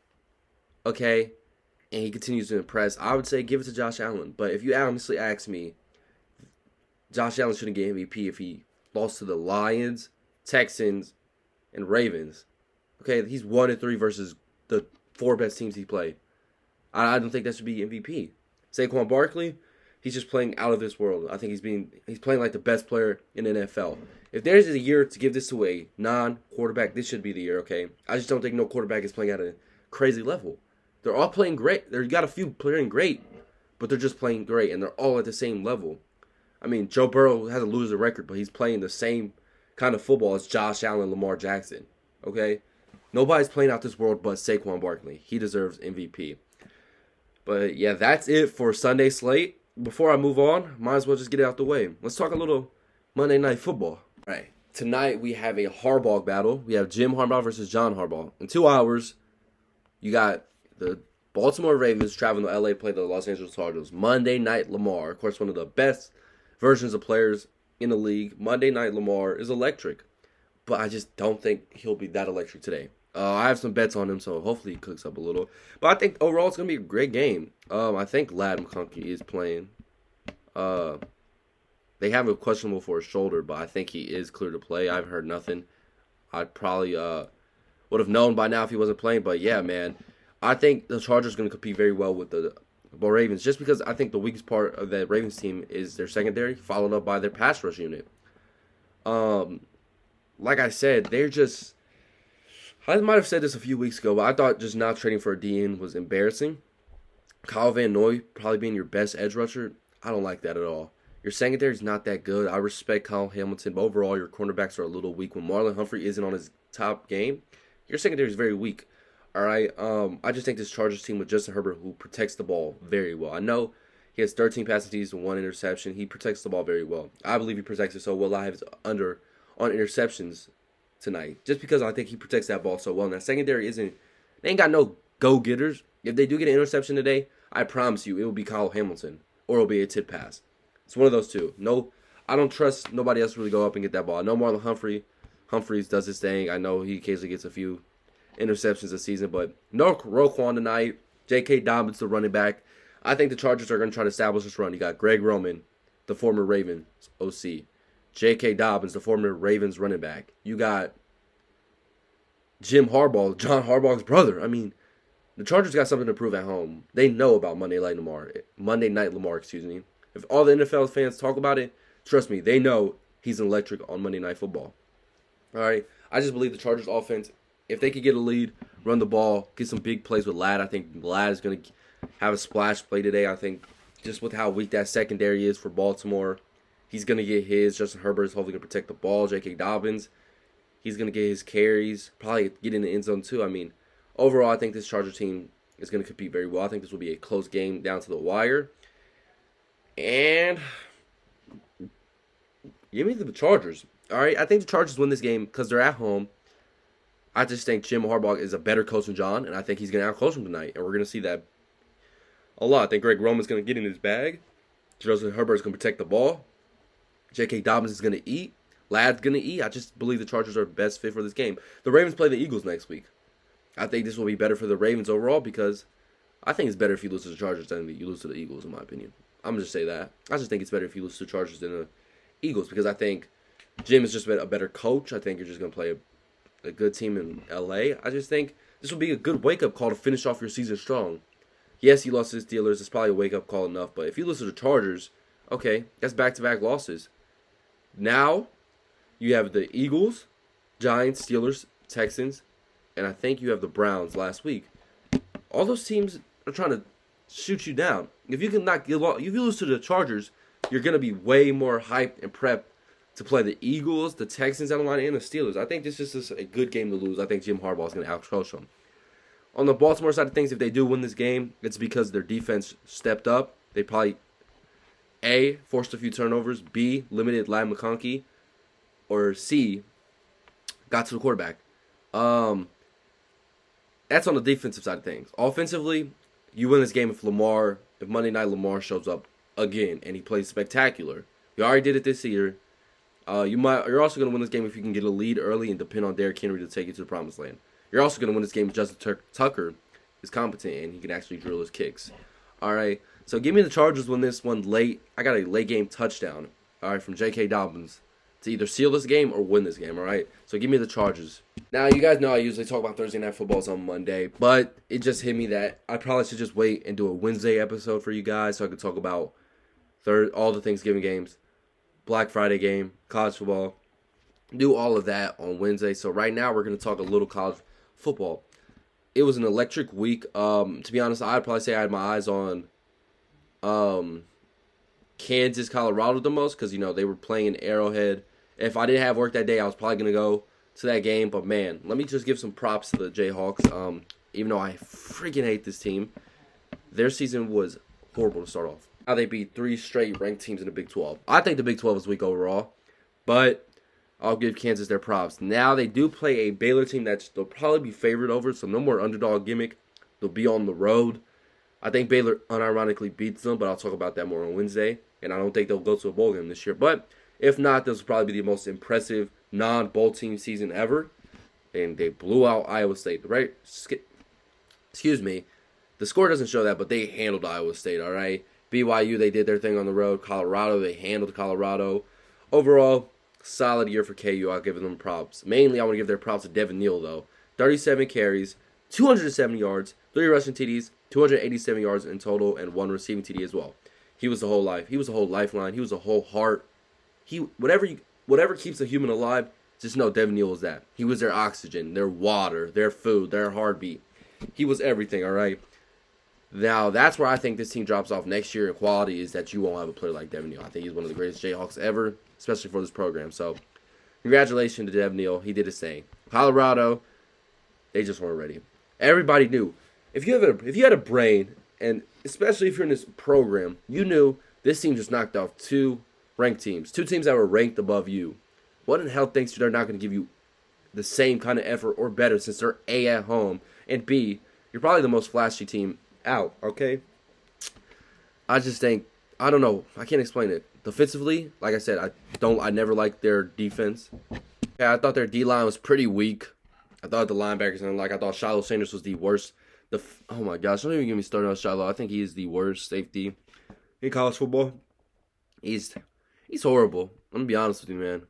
Okay? And he continues to impress. I would say give it to Josh Allen. But if you honestly ask me, Josh Allen shouldn't get MVP if he lost to the Lions, Texans, and Ravens. Okay? He's 1-3 versus the 4 best teams he played. I don't think that should be MVP. Saquon Barkley, he's just playing out of this world. I think he's playing like the best player in the NFL. If there's a year to give this to a non-quarterback, this should be the year, okay? I just don't think no quarterback is playing at a crazy level. They're all playing great. You got a few playing great, but they're just playing great, and they're all at the same level. Joe Burrow has a losing record, but he's playing the same kind of football as Josh Allen and Lamar Jackson, okay? Nobody's playing out this world but Saquon Barkley. He deserves MVP. But, yeah, that's it for Sunday slate. Before I move on, might as well just get it out the way. Let's talk a little Monday Night Football. All right, tonight we have a Harbaugh battle. We have Jim Harbaugh versus John Harbaugh. In 2 hours, you got the Baltimore Ravens traveling to LA to play the Los Angeles Chargers. Monday Night Lamar, of course, one of the best versions of players in the league. Monday Night Lamar is electric, but I just don't think he'll be that electric today. I have some bets on him, so hopefully he cooks up a little. But I think overall it's going to be a great game. I think Ladd McConkey is playing. They have him questionable for his shoulder, but I think he is clear to play. I've heard nothing. I probably would have known by now if he wasn't playing. But, yeah, man, I think the Chargers are going to compete very well with the Ravens just because I think the weakest part of that Ravens team is their secondary, followed up by their pass rush unit. Like I said, they're just... I might have said this a few weeks ago, but I thought just not trading for a DN was embarrassing. Kyle Van Noy probably being your best edge rusher, I don't like that at all. Your secondary is not that good. I respect Kyle Hamilton, but overall your cornerbacks are a little weak. When Marlon Humphrey isn't on his top game, your secondary is very weak. All right, I just think this Chargers team with Justin Herbert, who protects the ball very well. I know he has 13 passing TDs and 1 interception. He protects the ball very well. I believe he protects it so well. I have his under on interceptions tonight, just because I think he protects that ball so well. Now, secondary they ain't got no go-getters. If they do get an interception today, I promise you it will be Kyle Hamilton or it will be a tip pass. It's one of those two. No, I don't trust nobody else to really go up and get that ball. I know Marlon Humphreys does his thing. I know he occasionally gets a few interceptions this season, but no Roquan tonight. J.K. Dobbins, the running back. I think the Chargers are going to try to establish this run. You got Greg Roman, the former Ravens OC. J.K. Dobbins, the former Ravens running back. You got Jim Harbaugh, John Harbaugh's brother. The Chargers got something to prove at home. They know about Monday Night Lamar, excuse me. If all the NFL fans talk about it, trust me, they know he's electric on Monday Night Football. All right, I just believe the Chargers offense, if they could get a lead run the ball, get some big plays with Ladd. I think Ladd is going to have a splash play today. I think just with how weak that secondary is for Baltimore, he's going to get his. Justin Herbert is hopefully going to protect the ball. J.K. Dobbins, he's going to get his carries, probably get in the end zone too. I mean, overall, I think this Charger team is going to compete very well. I think this will be a close game down to the wire. And give me the Chargers. All right, I think the Chargers win this game because they're at home. I just think Jim Harbaugh is a better coach than John, and I think he's going to outcoach him tonight. And we're going to see that a lot. I think Greg Roman's going to get in his bag. Justin Herbert's going to protect the ball. J.K. Dobbins is going to eat. Ladd's going to eat. I just believe the Chargers are the best fit for this game. The Ravens play the Eagles next week. I think this will be better for the Ravens overall because I think it's better if you lose to the Chargers than you lose to the Eagles, in my opinion. I'm going to just say that. I just think it's better if you lose to the Chargers than the Eagles because I think Jim is just a better coach. I think you're just going to play a good team in L.A. I just think this will be a good wake-up call to finish off your season strong. Yes, you lost to the Steelers. It's probably a wake-up call enough. But if you lose to the Chargers, okay, that's back-to-back losses. Now, you have the Eagles, Giants, Steelers, Texans, and I think you have the Browns last week. All those teams are trying to shoot you down. If you lose to the Chargers, you're going to be way more hyped and prepped to play the Eagles, the Texans down the line, and the Steelers. I think this is just a good game to lose. I think Jim Harbaugh is going to outcoach them. On the Baltimore side of things, if they do win this game, it's because their defense stepped up. They probably, A, forced a few turnovers, B, limited Ladd McConkey, or C, got to the quarterback. That's on the defensive side of things. Offensively, you win this game if Monday Night Lamar shows up again and he plays spectacular. He already did it this year. You're also going to win this game if you can get a lead early and depend on Derrick Henry to take you to the promised land. You're also going to win this game if Justin Tucker is competent and he can actually drill his kicks. All right, so give me the Chargers win this one late. I got a late game touchdown, all right, from J.K. Dobbins to either seal this game or win this game, all right? So give me the Chargers. Now, you guys know I usually talk about Thursday Night Footballs on Monday, but it just hit me that I probably should just wait and do a Wednesday episode for you guys so I could talk about all the Thanksgiving games, Black Friday game, college football, do all of that on Wednesday. So right now we're going to talk a little college football. It was an electric week. To be honest, I'd probably say I had my eyes on Kansas, Colorado the most because, they were playing in Arrowhead. If I didn't have work that day, I was probably going to go to that game. But, man, let me just give some props to the Jayhawks. Even though I freaking hate this team, their season was horrible to start off. Now they beat 3 straight ranked teams in the Big 12. I think the Big 12 is weak overall, but I'll give Kansas their props. Now they do play a Baylor team that they'll probably be favored over, so no more underdog gimmick. They'll be on the road. I think Baylor unironically beats them, but I'll talk about that more on Wednesday. And I don't think they'll go to a bowl game this year. But if not, this will probably be the most impressive non-bowl team season ever. And they blew out Iowa State, right? Excuse me. The score doesn't show that, but they handled Iowa State, all right? BYU, they did their thing on the road. Colorado, they handled Colorado. Overall, solid year for KU. I'll give them props. Mainly, I want to give their props to Devin Neal, though. 37 carries, 270 yards, 3 rushing TDs, 287 yards in total, and 1 receiving TD as well. He was the whole life. He was the whole lifeline. He was the whole heart. Whatever keeps a human alive, just know Devin Neal was that. He was their oxygen, their water, their food, their heartbeat. He was everything, all right? Now, that's where I think this team drops off next year in quality is that you won't have a player like Devin Neal. I think he's one of the greatest Jayhawks ever, especially for this program. So, congratulations to Devin Neal. He did his thing. Colorado, they just weren't ready. Everybody knew. If you had a brain, and especially if you're in this program, you knew this team just knocked off 2 ranked teams. 2 teams that were ranked above you. What in hell thinks they're not going to give you the same kind of effort or better since they're A, at home, and B, you're probably the most flashy team out, okay? I just think, I don't know, I can't explain it. Defensively, like I said, I never liked their defense. Yeah, I thought their D-line was pretty weak. I thought the linebackers, and I thought Shiloh Sanders was the worst. Oh my gosh, don't even get me started on Shiloh. I think he is the worst safety in college football. He's horrible. I'm gonna be honest with you, man.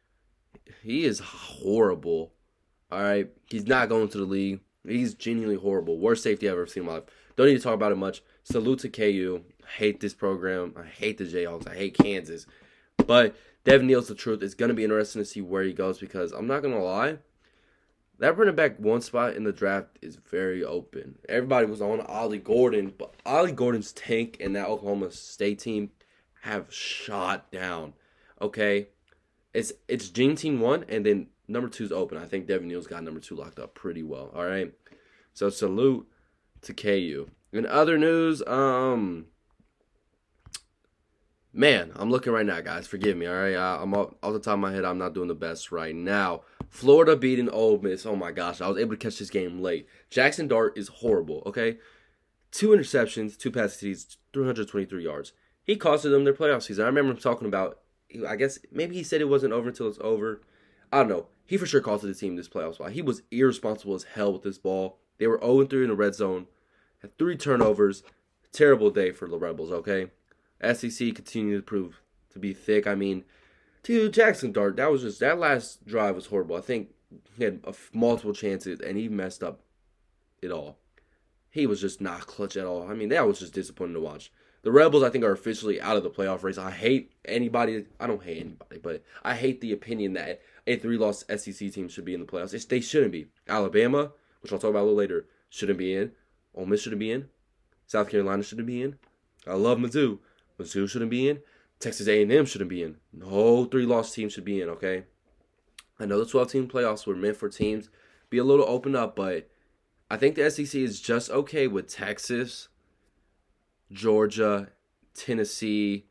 He is horrible. Alright? He's not going to the league. He's genuinely horrible. Worst safety I've ever seen in my life. Don't need to talk about it much. Salute to KU. I hate this program. I hate the Jayhawks. I hate Kansas. But Devin Neal's the truth. It's going to be interesting to see where he goes because I'm not going to lie. that running back one spot in the draft is very open. Everybody was on Ollie Gordon, but Ollie Gordon's tank and that Oklahoma State team have shot down. Okay, it's Gene Team 1, and then number 2's open. I think Devin Neal's got number 2 locked up pretty well. All right, so salute to KU. In other news, man, I'm looking right now, guys. Forgive me, all right? I'm off the top of my head. I'm not doing the best right now. Florida beating Ole Miss. Oh, my gosh. I was able to catch this game late. Jackson Dart is horrible, okay? 2 interceptions, 2 passes TDs, 323 yards. He costed them their playoff season. I remember him talking about, I guess, maybe he said it wasn't over until it's over. I don't know. He for sure costed the team this playoff spot. He was irresponsible as hell with this ball. They were 0-3 in the red zone. Had 3 turnovers. Terrible day for the Rebels, okay? SEC continued to prove to be thick. I mean, dude, Jackson Dart, that last drive was horrible. I think he had multiple chances, and he messed up it all. He was just not clutch at all. I mean, that was just disappointing to watch. The Rebels, I think, are officially out of the playoff race. I don't hate anybody, but I hate the opinion that a 3-loss SEC team should be in the playoffs. They shouldn't be. Alabama, which I'll talk about a little later, shouldn't be in. Ole Miss shouldn't be in. South Carolina shouldn't be in. I love Mizzou. Mizzou shouldn't be in. Texas A&M shouldn't be in. No 3-loss team should be in, okay? I know the 12-team playoffs were meant for teams be a little open up, but I think the SEC is just okay with Texas, Georgia, Tennessee.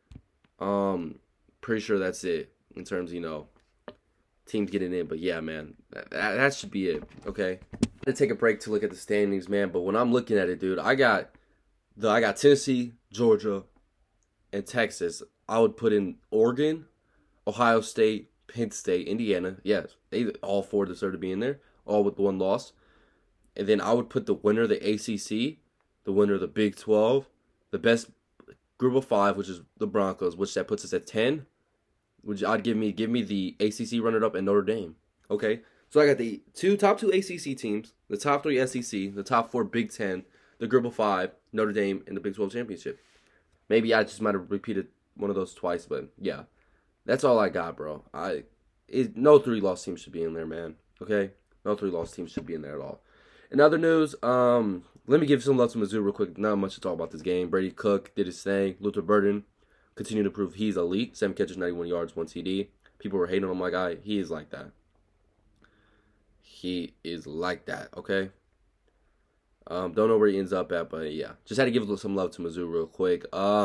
Pretty sure that's it in terms of, teams getting in. But yeah, man, that should be it, okay? I'm going to take a break to look at the standings, man, but when I'm looking at it, dude, I got Tennessee, Georgia, and Texas. I would put in Oregon, Ohio State, Penn State, Indiana. Yes, they all 4 deserve to be in there, all with 1 loss. And then I would put the winner of the ACC, the winner of the Big 12, the best group of 5, which is the Broncos, which that puts us at 10. Which I'd give me the ACC runner-up and Notre Dame. Okay, so I got the top 2 ACC teams, the top 3 SEC, the top 4 Big 10, the group of 5, Notre Dame, and the Big 12 championship. Maybe I just might have repeated one of those twice, but yeah, that's all I got, bro. No 3-loss team should be in there, man. Okay, no 3-loss team should be in there at all. In other news, let me give some love to Mizzou real quick. Not much to talk about this game. Brady Cook did his thing. Luther Burden continued to prove he's elite. 7 catches, 91 yards, 1 TD. People were hating on him like he is like that. He is like that, okay? Don't know where he ends up at, but yeah. Just had to give some love to Mizzou real quick.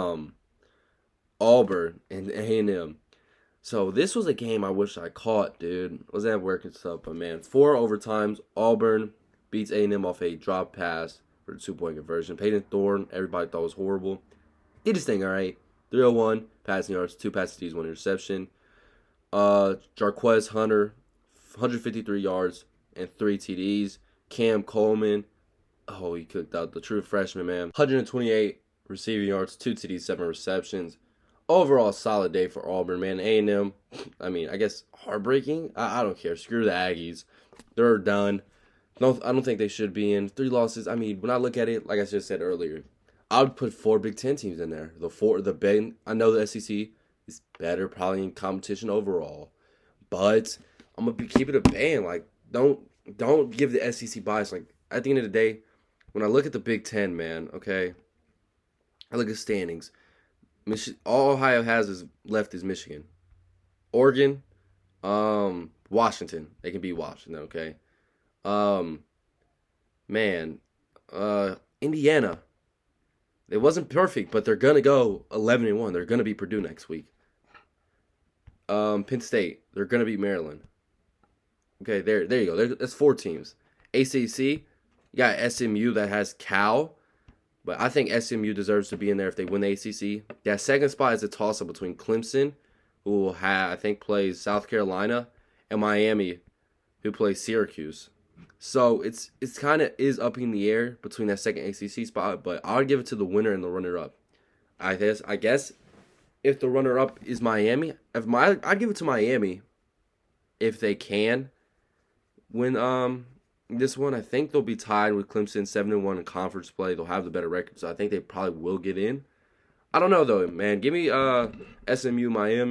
Auburn and A&M. So this was a game I wish I caught, dude. Was at work and stuff, but man, 4 overtimes. Auburn beats A&M off a drop pass for the 2-point conversion. Peyton Thorne, everybody thought was horrible. Did his thing, all right. 301 passing yards, 2 passes TDs, 1 interception. Jarquez Hunter, 153 yards and 3 TDs. Cam Coleman, he cooked out the true freshman, man. 128 receiving yards, 2 TDs, 7 receptions. Overall, solid day for Auburn, man. A&M, I mean, I guess heartbreaking. I don't care. Screw the Aggies. They're done. No, I don't think they should be in. 3 losses. I mean, when I look at it, like I just said earlier, I would put 4 Big Ten teams in there. I know the SEC is better, probably in competition overall, but I'm gonna keep it a band. Like, don't give the SEC bias. Like, at the end of the day, when I look at the Big Ten, man, okay, I look at standings. All Ohio has left is Michigan, Oregon, Washington. They can beat Washington, okay. Indiana. It wasn't perfect, but they're going to go 11-1. They're going to beat Purdue next week. Penn State. They're going to beat Maryland. Okay, there you go. That's 4 teams. ACC, you got SMU that has Cal, but I think SMU deserves to be in there if they win the ACC. That second spot is a toss-up between Clemson, who will plays South Carolina, and Miami, who plays Syracuse. So it's kind of is up in the air between that second ACC spot, but I would give it to the winner and the runner-up. I guess if the runner-up is Miami, I'd give it to Miami if they can win this one. I think they'll be tied with Clemson 7-1 in conference play. They'll have the better record, so I think they probably will get in. I don't know though, man. Give me SMU Miami.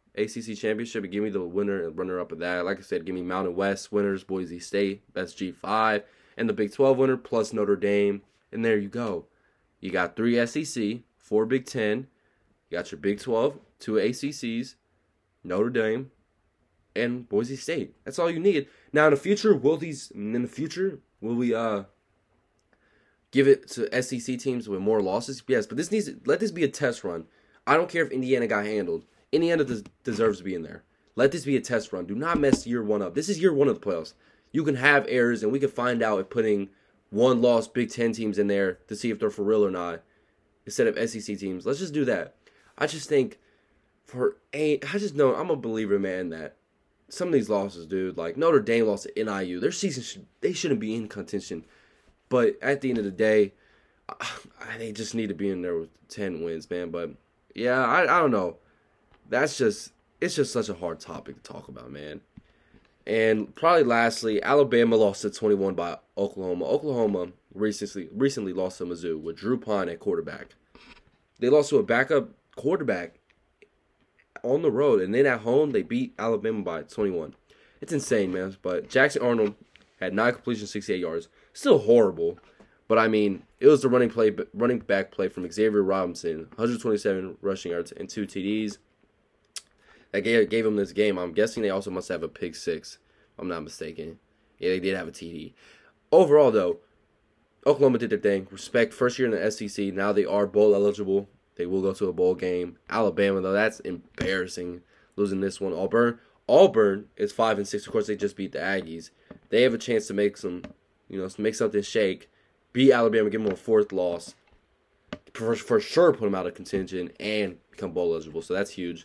ACC championship and give me the winner and runner-up of that. Like I said, give me Mountain West winners, Boise State, best G5, and the Big 12 winner plus Notre Dame. And there you go. You got 3 SEC, 4 Big 10. You got your Big 12, 2 ACCs, Notre Dame, and Boise State. That's all you need. Now in the future, will we give it to SEC teams with more losses? Yes, but let this be a test run. I don't care if Indiana got handled. Indiana deserves to be in there. Let this be a test run. Do not mess year one up. This is year one of the playoffs. You can have errors, and we can find out if putting one-loss Big Ten teams in there to see if they're for real or not, instead of SEC teams. Let's just do that. I just think I'm a believer, man, that some of these losses, dude, like Notre Dame lost to NIU. Their season, they shouldn't be in contention. But at the end of the day, they just need to be in there with 10 wins, man. But, yeah, I don't know. It's just such a hard topic to talk about, man. And probably lastly, Alabama lost to 21 by Oklahoma. Oklahoma recently lost to Mizzou with Drew Pine at quarterback. They lost to a backup quarterback on the road, and then at home they beat Alabama by 21. It's insane, man. But Jackson Arnold had 9 completions, 68 yards. Still horrible, but I mean, it was the running back play from Xavier Robinson, 127 rushing yards and 2 TDs. That gave him this game. I'm guessing they also must have a pick 6, if I'm not mistaken. Yeah, they did have a TD. Overall, though, Oklahoma did their thing. Respect, first year in the SEC. Now they are bowl eligible. They will go to a bowl game. Alabama, though, that's embarrassing, losing this one. Auburn is 5-6. Of course, they just beat the Aggies. They have a chance to make make something shake. Beat Alabama, give them a 4th loss. For sure, put them out of contention and become bowl eligible. So that's huge.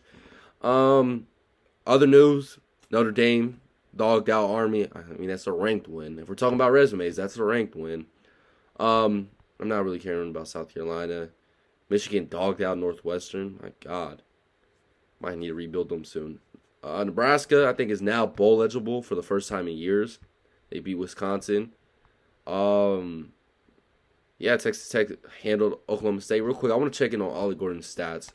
Other news: Notre Dame dogged out Army. I mean, that's a ranked win. If we're talking about resumes, that's a ranked win. I'm not really caring about South Carolina. Michigan dogged out Northwestern. My God, might need to rebuild them soon. Nebraska, I think, is now bowl eligible for the first time in years. They beat Wisconsin. Texas Tech handled Oklahoma State. Real quick, I want to check in on Ollie Gordon's stats.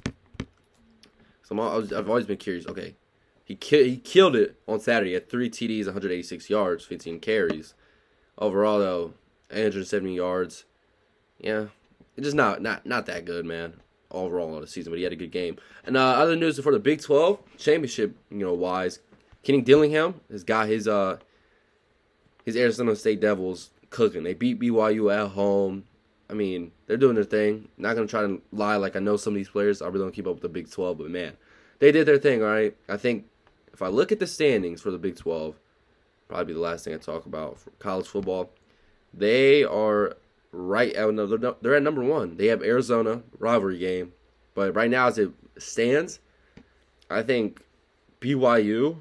I've always been curious. Okay, he killed it on Saturday at 3 TDs, 186 yards, 15 carries. Overall, though, 870 yards. Yeah, it's just not that good, man. Overall on the season, but he had a good game. And other news for the Big 12 championship, wise, Kenny Dillingham has got his Arizona State Devils cooking. They beat BYU at home. I mean, they're doing their thing. Not going to try to lie like I know some of these players. I really don't keep up with the Big 12, but man, they did their thing, all right? I think if I look at the standings for the Big 12, probably be the last thing I talk about for college football. They are right at they're at number 1. They have Arizona, rivalry game. But right now as it stands, I think BYU,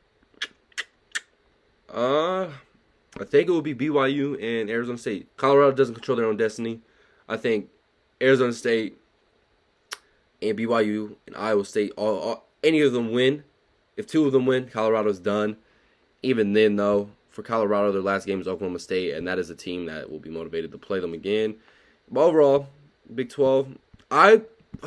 I think it will be BYU and Arizona State. Colorado doesn't control their own destiny. I think Arizona State and BYU and Iowa State, any of them win. If 2 of them win, Colorado's done. Even then, though, for Colorado, their last game is Oklahoma State, and that is a team that will be motivated to play them again. But overall, Big 12, I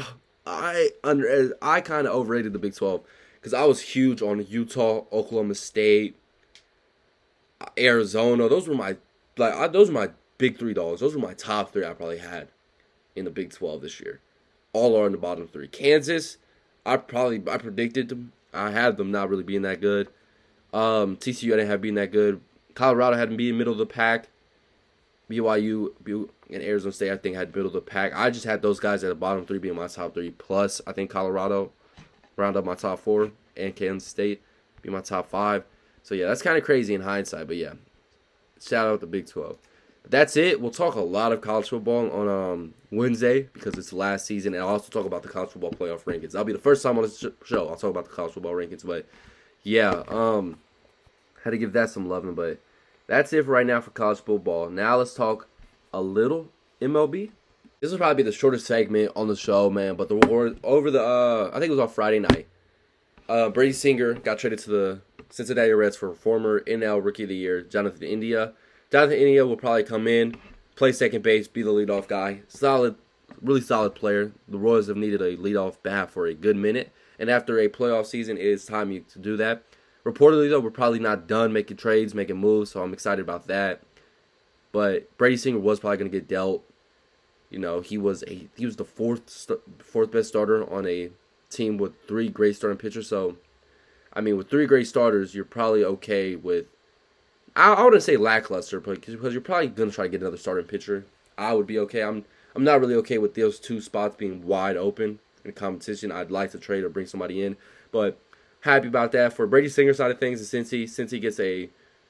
kind of overrated the Big 12 because I was huge on Utah, Oklahoma State, Arizona. Those were my big 3 dogs. Those were my top 3 I probably had in the Big 12 this year. All are in the bottom 3. Kansas, I predicted them. I had them not really being that good. TCU I didn't have being that good. Colorado hadn't been middle of the pack. BYU and Arizona State I think had middle of the pack. I just had those guys at the bottom 3 being my top 3. Plus I think Colorado round up my top 4 and Kansas State be my top 5. So, yeah, that's kind of crazy in hindsight. But, yeah, shout out the Big 12. But that's it. We'll talk a lot of college football on Wednesday because it's the last season. And I'll also talk about the college football playoff rankings. That'll be the first time on this show I'll talk about the college football rankings. But, yeah, had to give that some loving. But that's it for right now for college football. Now let's talk a little MLB. This will probably be the shortest segment on the show, man. But I think it was on Friday night. Brady Singer got traded to the Cincinnati Reds for former NL Rookie of the Year, Jonathan India. Jonathan India will probably come in, play second base, be the leadoff guy. Solid, really solid player. The Royals have needed a leadoff bat for a good minute. And after a playoff season, it is time to do that. Reportedly, though, we're probably not done making trades, making moves, so I'm excited about that. But Brady Singer was probably going to get dealt. You know, he was the fourth best starter on a team with 3 great starting pitchers. So, I mean, with 3 great starters, you're probably okay with. I wouldn't say lackluster, but because you're probably going to try to get another starting pitcher. I would be okay. I'm not really okay with those 2 spots being wide open in competition. I'd like to trade or bring somebody in, but happy about that. For Brady Singer side of things, since he gets I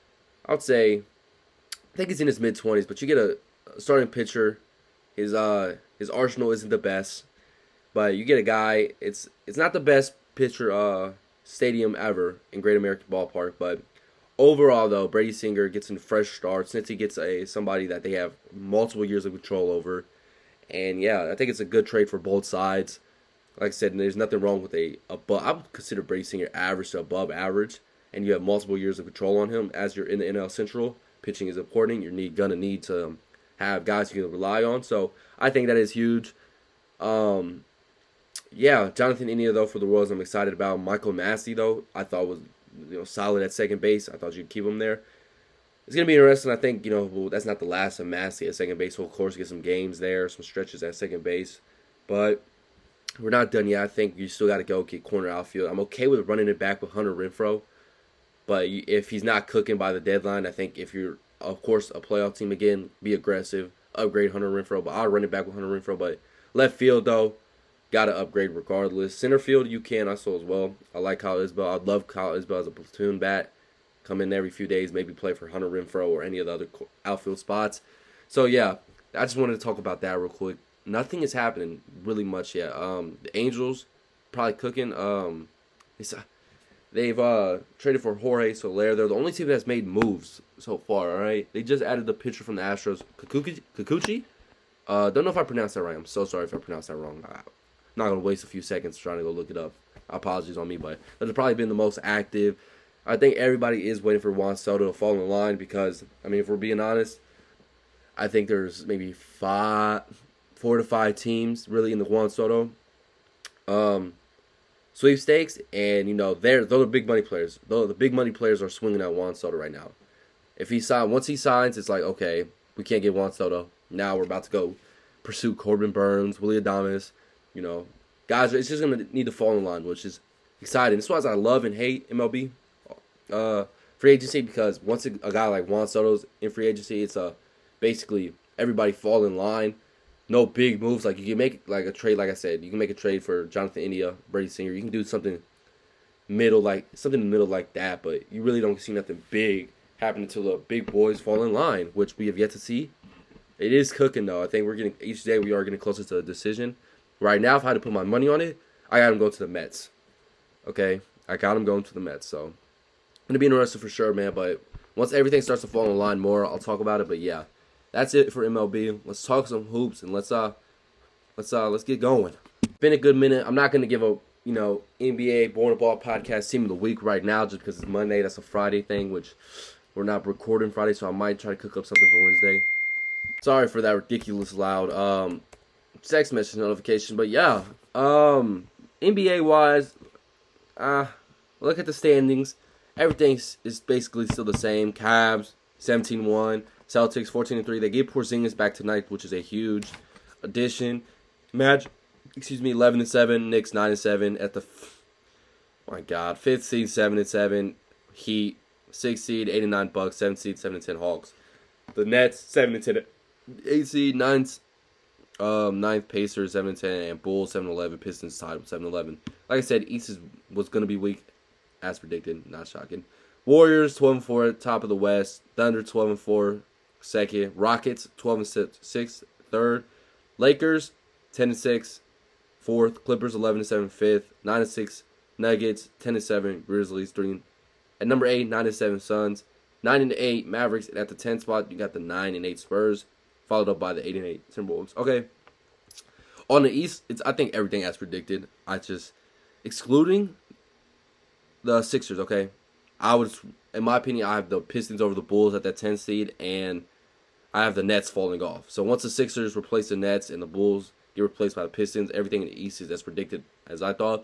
think he's in his mid-20s, but you get a starting pitcher. His arsenal isn't the best, but you get a guy. It's not the best pitcher stadium ever in Great American Ballpark, but overall though, Brady Singer gets a fresh start since he gets somebody that they have multiple years of control over, and yeah, I think it's a good trade for both sides. Like I said, there's nothing wrong with I would consider Brady Singer average to above average, and you have multiple years of control on him as you're in the NL Central. Pitching is important. You're gonna need to have guys you can rely on. So I think that is huge. Yeah, Jonathan India though for the Royals, I'm excited about. Michael Massey though, I thought was solid at second base. I thought you'd keep him there. It's gonna be interesting. I think that's not the last of Massey at second base. We'll of course get some games there, some stretches at second base, but we're not done yet. I think you still got to go get corner outfield. I'm okay with running it back with Hunter Renfroe, but if he's not cooking by the deadline, I think if you're, of course, a playoff team again, be aggressive, upgrade Hunter Renfroe. But I'll run it back with Hunter Renfroe. But left field, though, got to upgrade regardless. Center field, you can also as well. I like Kyle Isbell. I'd love Kyle Isbell as a platoon bat. Come in every few days, maybe play for Hunter Renfroe or any of the other outfield spots. So, yeah, I just wanted to talk about that real quick. Nothing is happening really much yet. The Angels probably cooking. They've traded for Jorge Soler. They're the only team that's made moves so far. All right, they just added the pitcher from the Astros, Kikuchi. Don't know if I pronounced that right. I'm so sorry if I pronounced that wrong. I'm not gonna waste a few seconds trying to go look it up. Apologies on me, but they've probably been the most active. I think everybody is waiting for Juan Soto to fall in line because, I mean, if we're being honest, I think there's maybe 4 to 5 teams really in the Juan Soto sweepstakes, and those are big money players. The big money players are swinging at Juan Soto right now. Once he signs, it's like, okay, we can't get Juan Soto. Now we're about to go pursue Corbin Burns, Willy Adames. Guys, it's just gonna need to fall in line, which is exciting. This is why I love and hate MLB free agency, because once a guy like Juan Soto's in free agency, it's basically everybody fall in line. No big moves. Like, you can make like a trade, like I said, you can make a trade for Jonathan India, Brady Singer. You can do something in the middle like that, but you really don't see nothing big happen until the big boys fall in line, which we have yet to see. It is cooking though. I think each day we are getting closer to a decision. Right now, if I had to put my money on it, I got him going to the Mets. Okay? I got him going to the Mets, so going to be interested for sure, man, but once everything starts to fall in line more, I'll talk about it, but yeah. That's it for MLB. Let's talk some hoops and let's get going. Been a good minute. I'm not gonna give a NBA Born to Ball podcast team of the week right now just because it's Monday. That's a Friday thing, which we're not recording Friday, so I might try to cook up something for Wednesday. Sorry for that ridiculous loud text message notification, but yeah. NBA wise, look at the standings. Everything is basically still the same. Cavs 17-1. Celtics 14-3. They gave Porzingis back tonight, which is a huge addition. Magic, 11-7. Knicks 9-7 at the fifth seed 7-7. Heat 6th seed 8-9 Bucks. 7th seed 7-10 Hawks. The Nets 7-10. 8th seed 9th Pacers 7-10 and Bulls 7-11. Pistons tied with 7-11. Like I said, East was going to be weak as predicted. Not shocking. Warriors 12-4 top of the West. Thunder 12-4 second. Rockets 12-6 third. Lakers 10-6 fourth. Clippers 11-7 fifth. 9-6 Nuggets. 10-7 Grizzlies 3. At number 8, 9-7 Suns. 9-8 Mavericks. And at the 10th spot, you got the 9-8 Spurs, followed up by the 8-8 Timberwolves. Okay. On the East, I think everything as predicted. Excluding the Sixers. Okay. In my opinion, I have the Pistons over the Bulls at that 10th seed, and I have the Nets falling off. So once the Sixers replace the Nets and the Bulls get replaced by the Pistons, everything in the East is as predicted as I thought.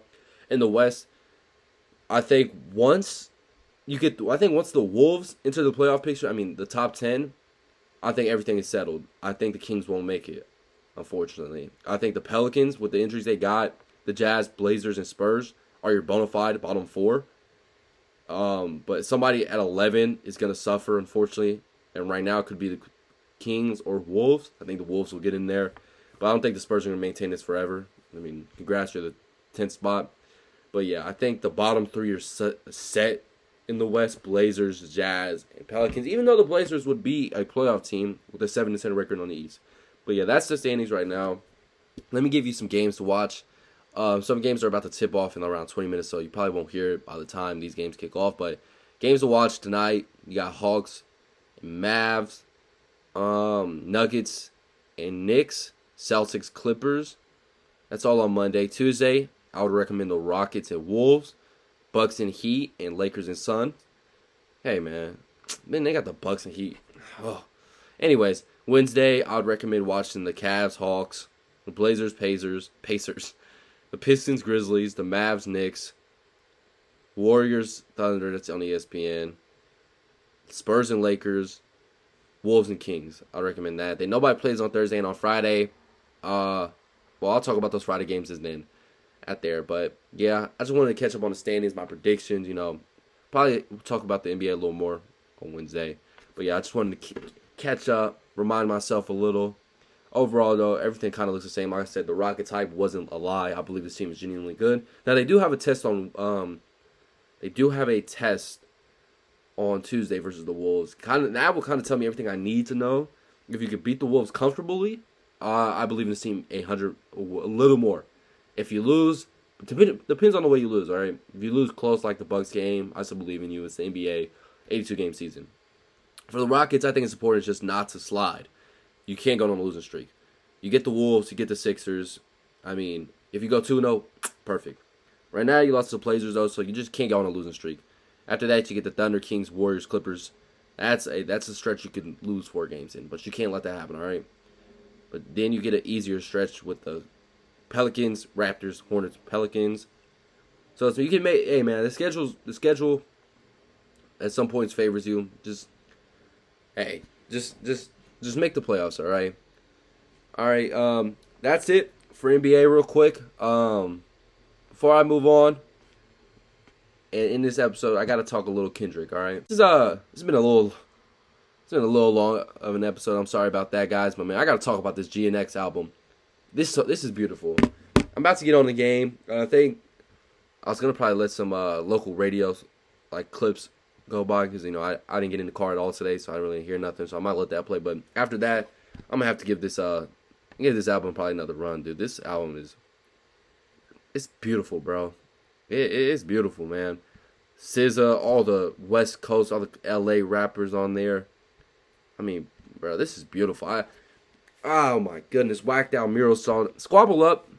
In the West, I think once once the Wolves enter the playoff picture, I mean the top 10, I think everything is settled. I think the Kings won't make it, unfortunately. I think the Pelicans, with the injuries they got, the Jazz, Blazers, and Spurs are your bona fide bottom 4. But somebody at 11 is going to suffer, unfortunately. And right now it could be the Kings or Wolves. I think the Wolves will get in there. But I don't think the Spurs are going to maintain this forever. I mean, congrats, you're the 10th spot. But yeah, I think the bottom 3 are set in the West: Blazers, Jazz, and Pelicans. Even though the Blazers would be a playoff team with a 7-10 record on the East. But yeah, that's the standings right now. Let me give you some games to watch. Some games are about to tip off in around 20 minutes, so you probably won't hear it by the time these games kick off. But games to watch tonight: you got Hawks and Mavs, Nuggets and Knicks, Celtics, Clippers. That's all on Monday. Tuesday, I would recommend the Rockets and Wolves, Bucks and Heat, and Lakers and Suns. Hey, man, they got the Bucks and Heat. Oh. Anyways, Wednesday, I would recommend watching the Cavs, Hawks, the Blazers, Pacers, the Pistons, Grizzlies, the Mavs, Knicks, Warriors, Thunder, that's on ESPN, Spurs and Lakers, Wolves and Kings. I recommend that. Nobody plays on Thursday and on Friday. Well, I'll talk about those Friday games then at there. But, yeah, I just wanted to catch up on the standings, my predictions, Probably talk about the NBA a little more on Wednesday. But, yeah, I just wanted to catch up, remind myself a little. Overall, though, everything kind of looks the same. Like I said, the Rockets hype wasn't a lie. I believe this team is genuinely good. Now, they do have a test on Tuesday versus the Wolves. That will kind of tell me everything I need to know. If you could beat the Wolves comfortably, I believe in this team a little more. If you lose, depends on the way you lose, all right? If you lose close like the Bucks game, I still believe in you. It's the NBA 82-game season. For the Rockets, I think it's important just not to slide. You can't go on a losing streak. You get the Wolves, you get the Sixers. I mean, if you go 2-0, perfect. Right now, you lost to the Blazers, though, so you just can't go on a losing streak. After that, you get the Thunder, Kings, Warriors, Clippers. That's a stretch you can lose 4 games in, but you can't let that happen, all right? But then you get an easier stretch with the Pelicans, Raptors, Hornets, Pelicans. So you can make, hey man, the schedule at some points favors you. Just make the playoffs, all right? All right, that's it for NBA real quick. Before I move on, and in this episode, I got to talk a little Kendrick, all right? It's been a little long of an episode. I'm sorry about that, guys. But, man, I got to talk about this GNX album. This is beautiful. I'm about to get on the game. I think I was going to probably let some local radios, like clips, go by. Because, I didn't get in the car at all today, so I didn't really hear nothing. So I might let that play. But after that, I'm going to have to give this album probably another run, dude. This album it's beautiful, bro. It is beautiful, man. SZA, all the West Coast, all the LA rappers on there. I mean, bro, this is beautiful. Oh my goodness, whacked out mural song. Squabble Up.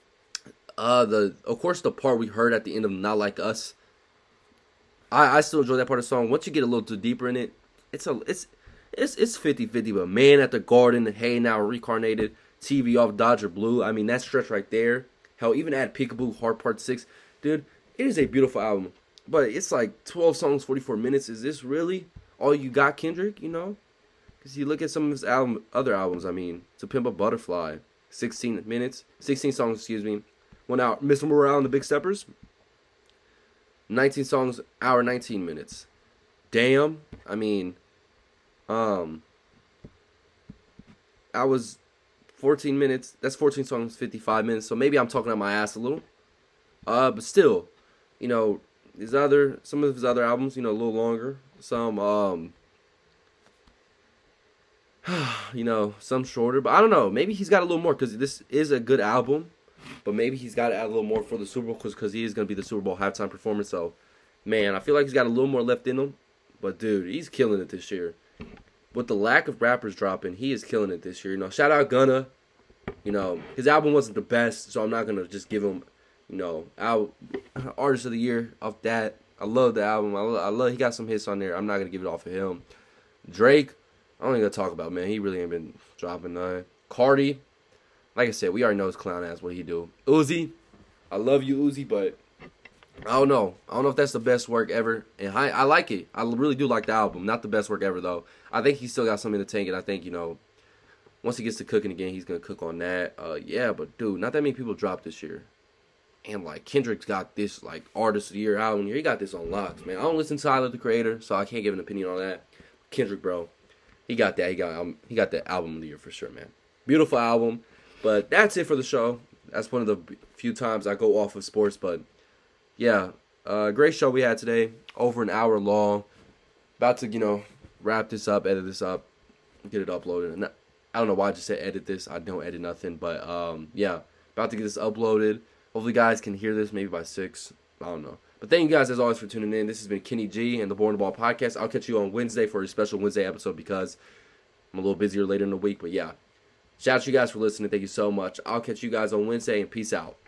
Of course the part we heard at the end of Not Like Us. I still enjoy that part of the song. Once you get a little too deeper in it, it's 50-50. But Man at the Garden, Hey Now, Reincarnated, TV Off, Dodger Blue. I mean, that stretch right there. Hell, even add Peekaboo, Heart Part 6. Dude, it is a beautiful album. But it's like 12 songs, 44 minutes. Is this really all you got, Kendrick? Because you look at some of his other albums, I mean, To Pimp a Butterfly, 16 songs, 1 hour. Mr. Morale and the Big Steppers, 19 songs, hour 19 minutes. Damn, I mean, I was 14 minutes, that's 14 songs, 55 minutes, so maybe I'm talking out my ass a little. But still, some of his other albums, a little longer, some, some shorter, but I don't know. Maybe he's got a little more because this is a good album, but maybe he's got to add a little more for the Super Bowl because he is going to be the Super Bowl halftime performer. So, man, I feel like he's got a little more left in him. But, dude, he's killing it this year. With the lack of rappers dropping, he is killing it this year. Shout out Gunna. His album wasn't the best, so I'm not going to just give him, Artist of the Year off that. I love the album. I love he got some hits on there. I'm not going to give it off of him. Drake, I don't even gotta talk about, man. He really ain't been dropping none. Cardi, like I said, we already know his clown ass what he do. Uzi, I love you, Uzi, but I don't know. I don't know if that's the best work ever. And I like it. I really do like the album. Not the best work ever, though. I think he still got something in the tank, and I think, once he gets to cooking again, he's going to cook on that. Yeah, but, dude, not that many people dropped this year. And, Kendrick's got this, Artist of the Year album here. He got this on locks, man. I don't listen to Tyler, the Creator, so I can't give an opinion on that. Kendrick, bro, he got that. He got that album of the year for sure, man. Beautiful album. But that's it for the show. That's one of the few times I go off of sports, but yeah, great show we had today. Over an hour long. About to, wrap this up, edit this up, get it uploaded. And I don't know why I just said edit this. I don't edit nothing. But, yeah, about to get this uploaded. Hopefully you guys can hear this maybe by 6. I don't know. But thank you guys, as always, for tuning in. This has been Kenny G and the Born to Ball podcast. I'll catch you on Wednesday for a special Wednesday episode because I'm a little busier later in the week. But, yeah, shout out to you guys for listening. Thank you so much. I'll catch you guys on Wednesday, and peace out.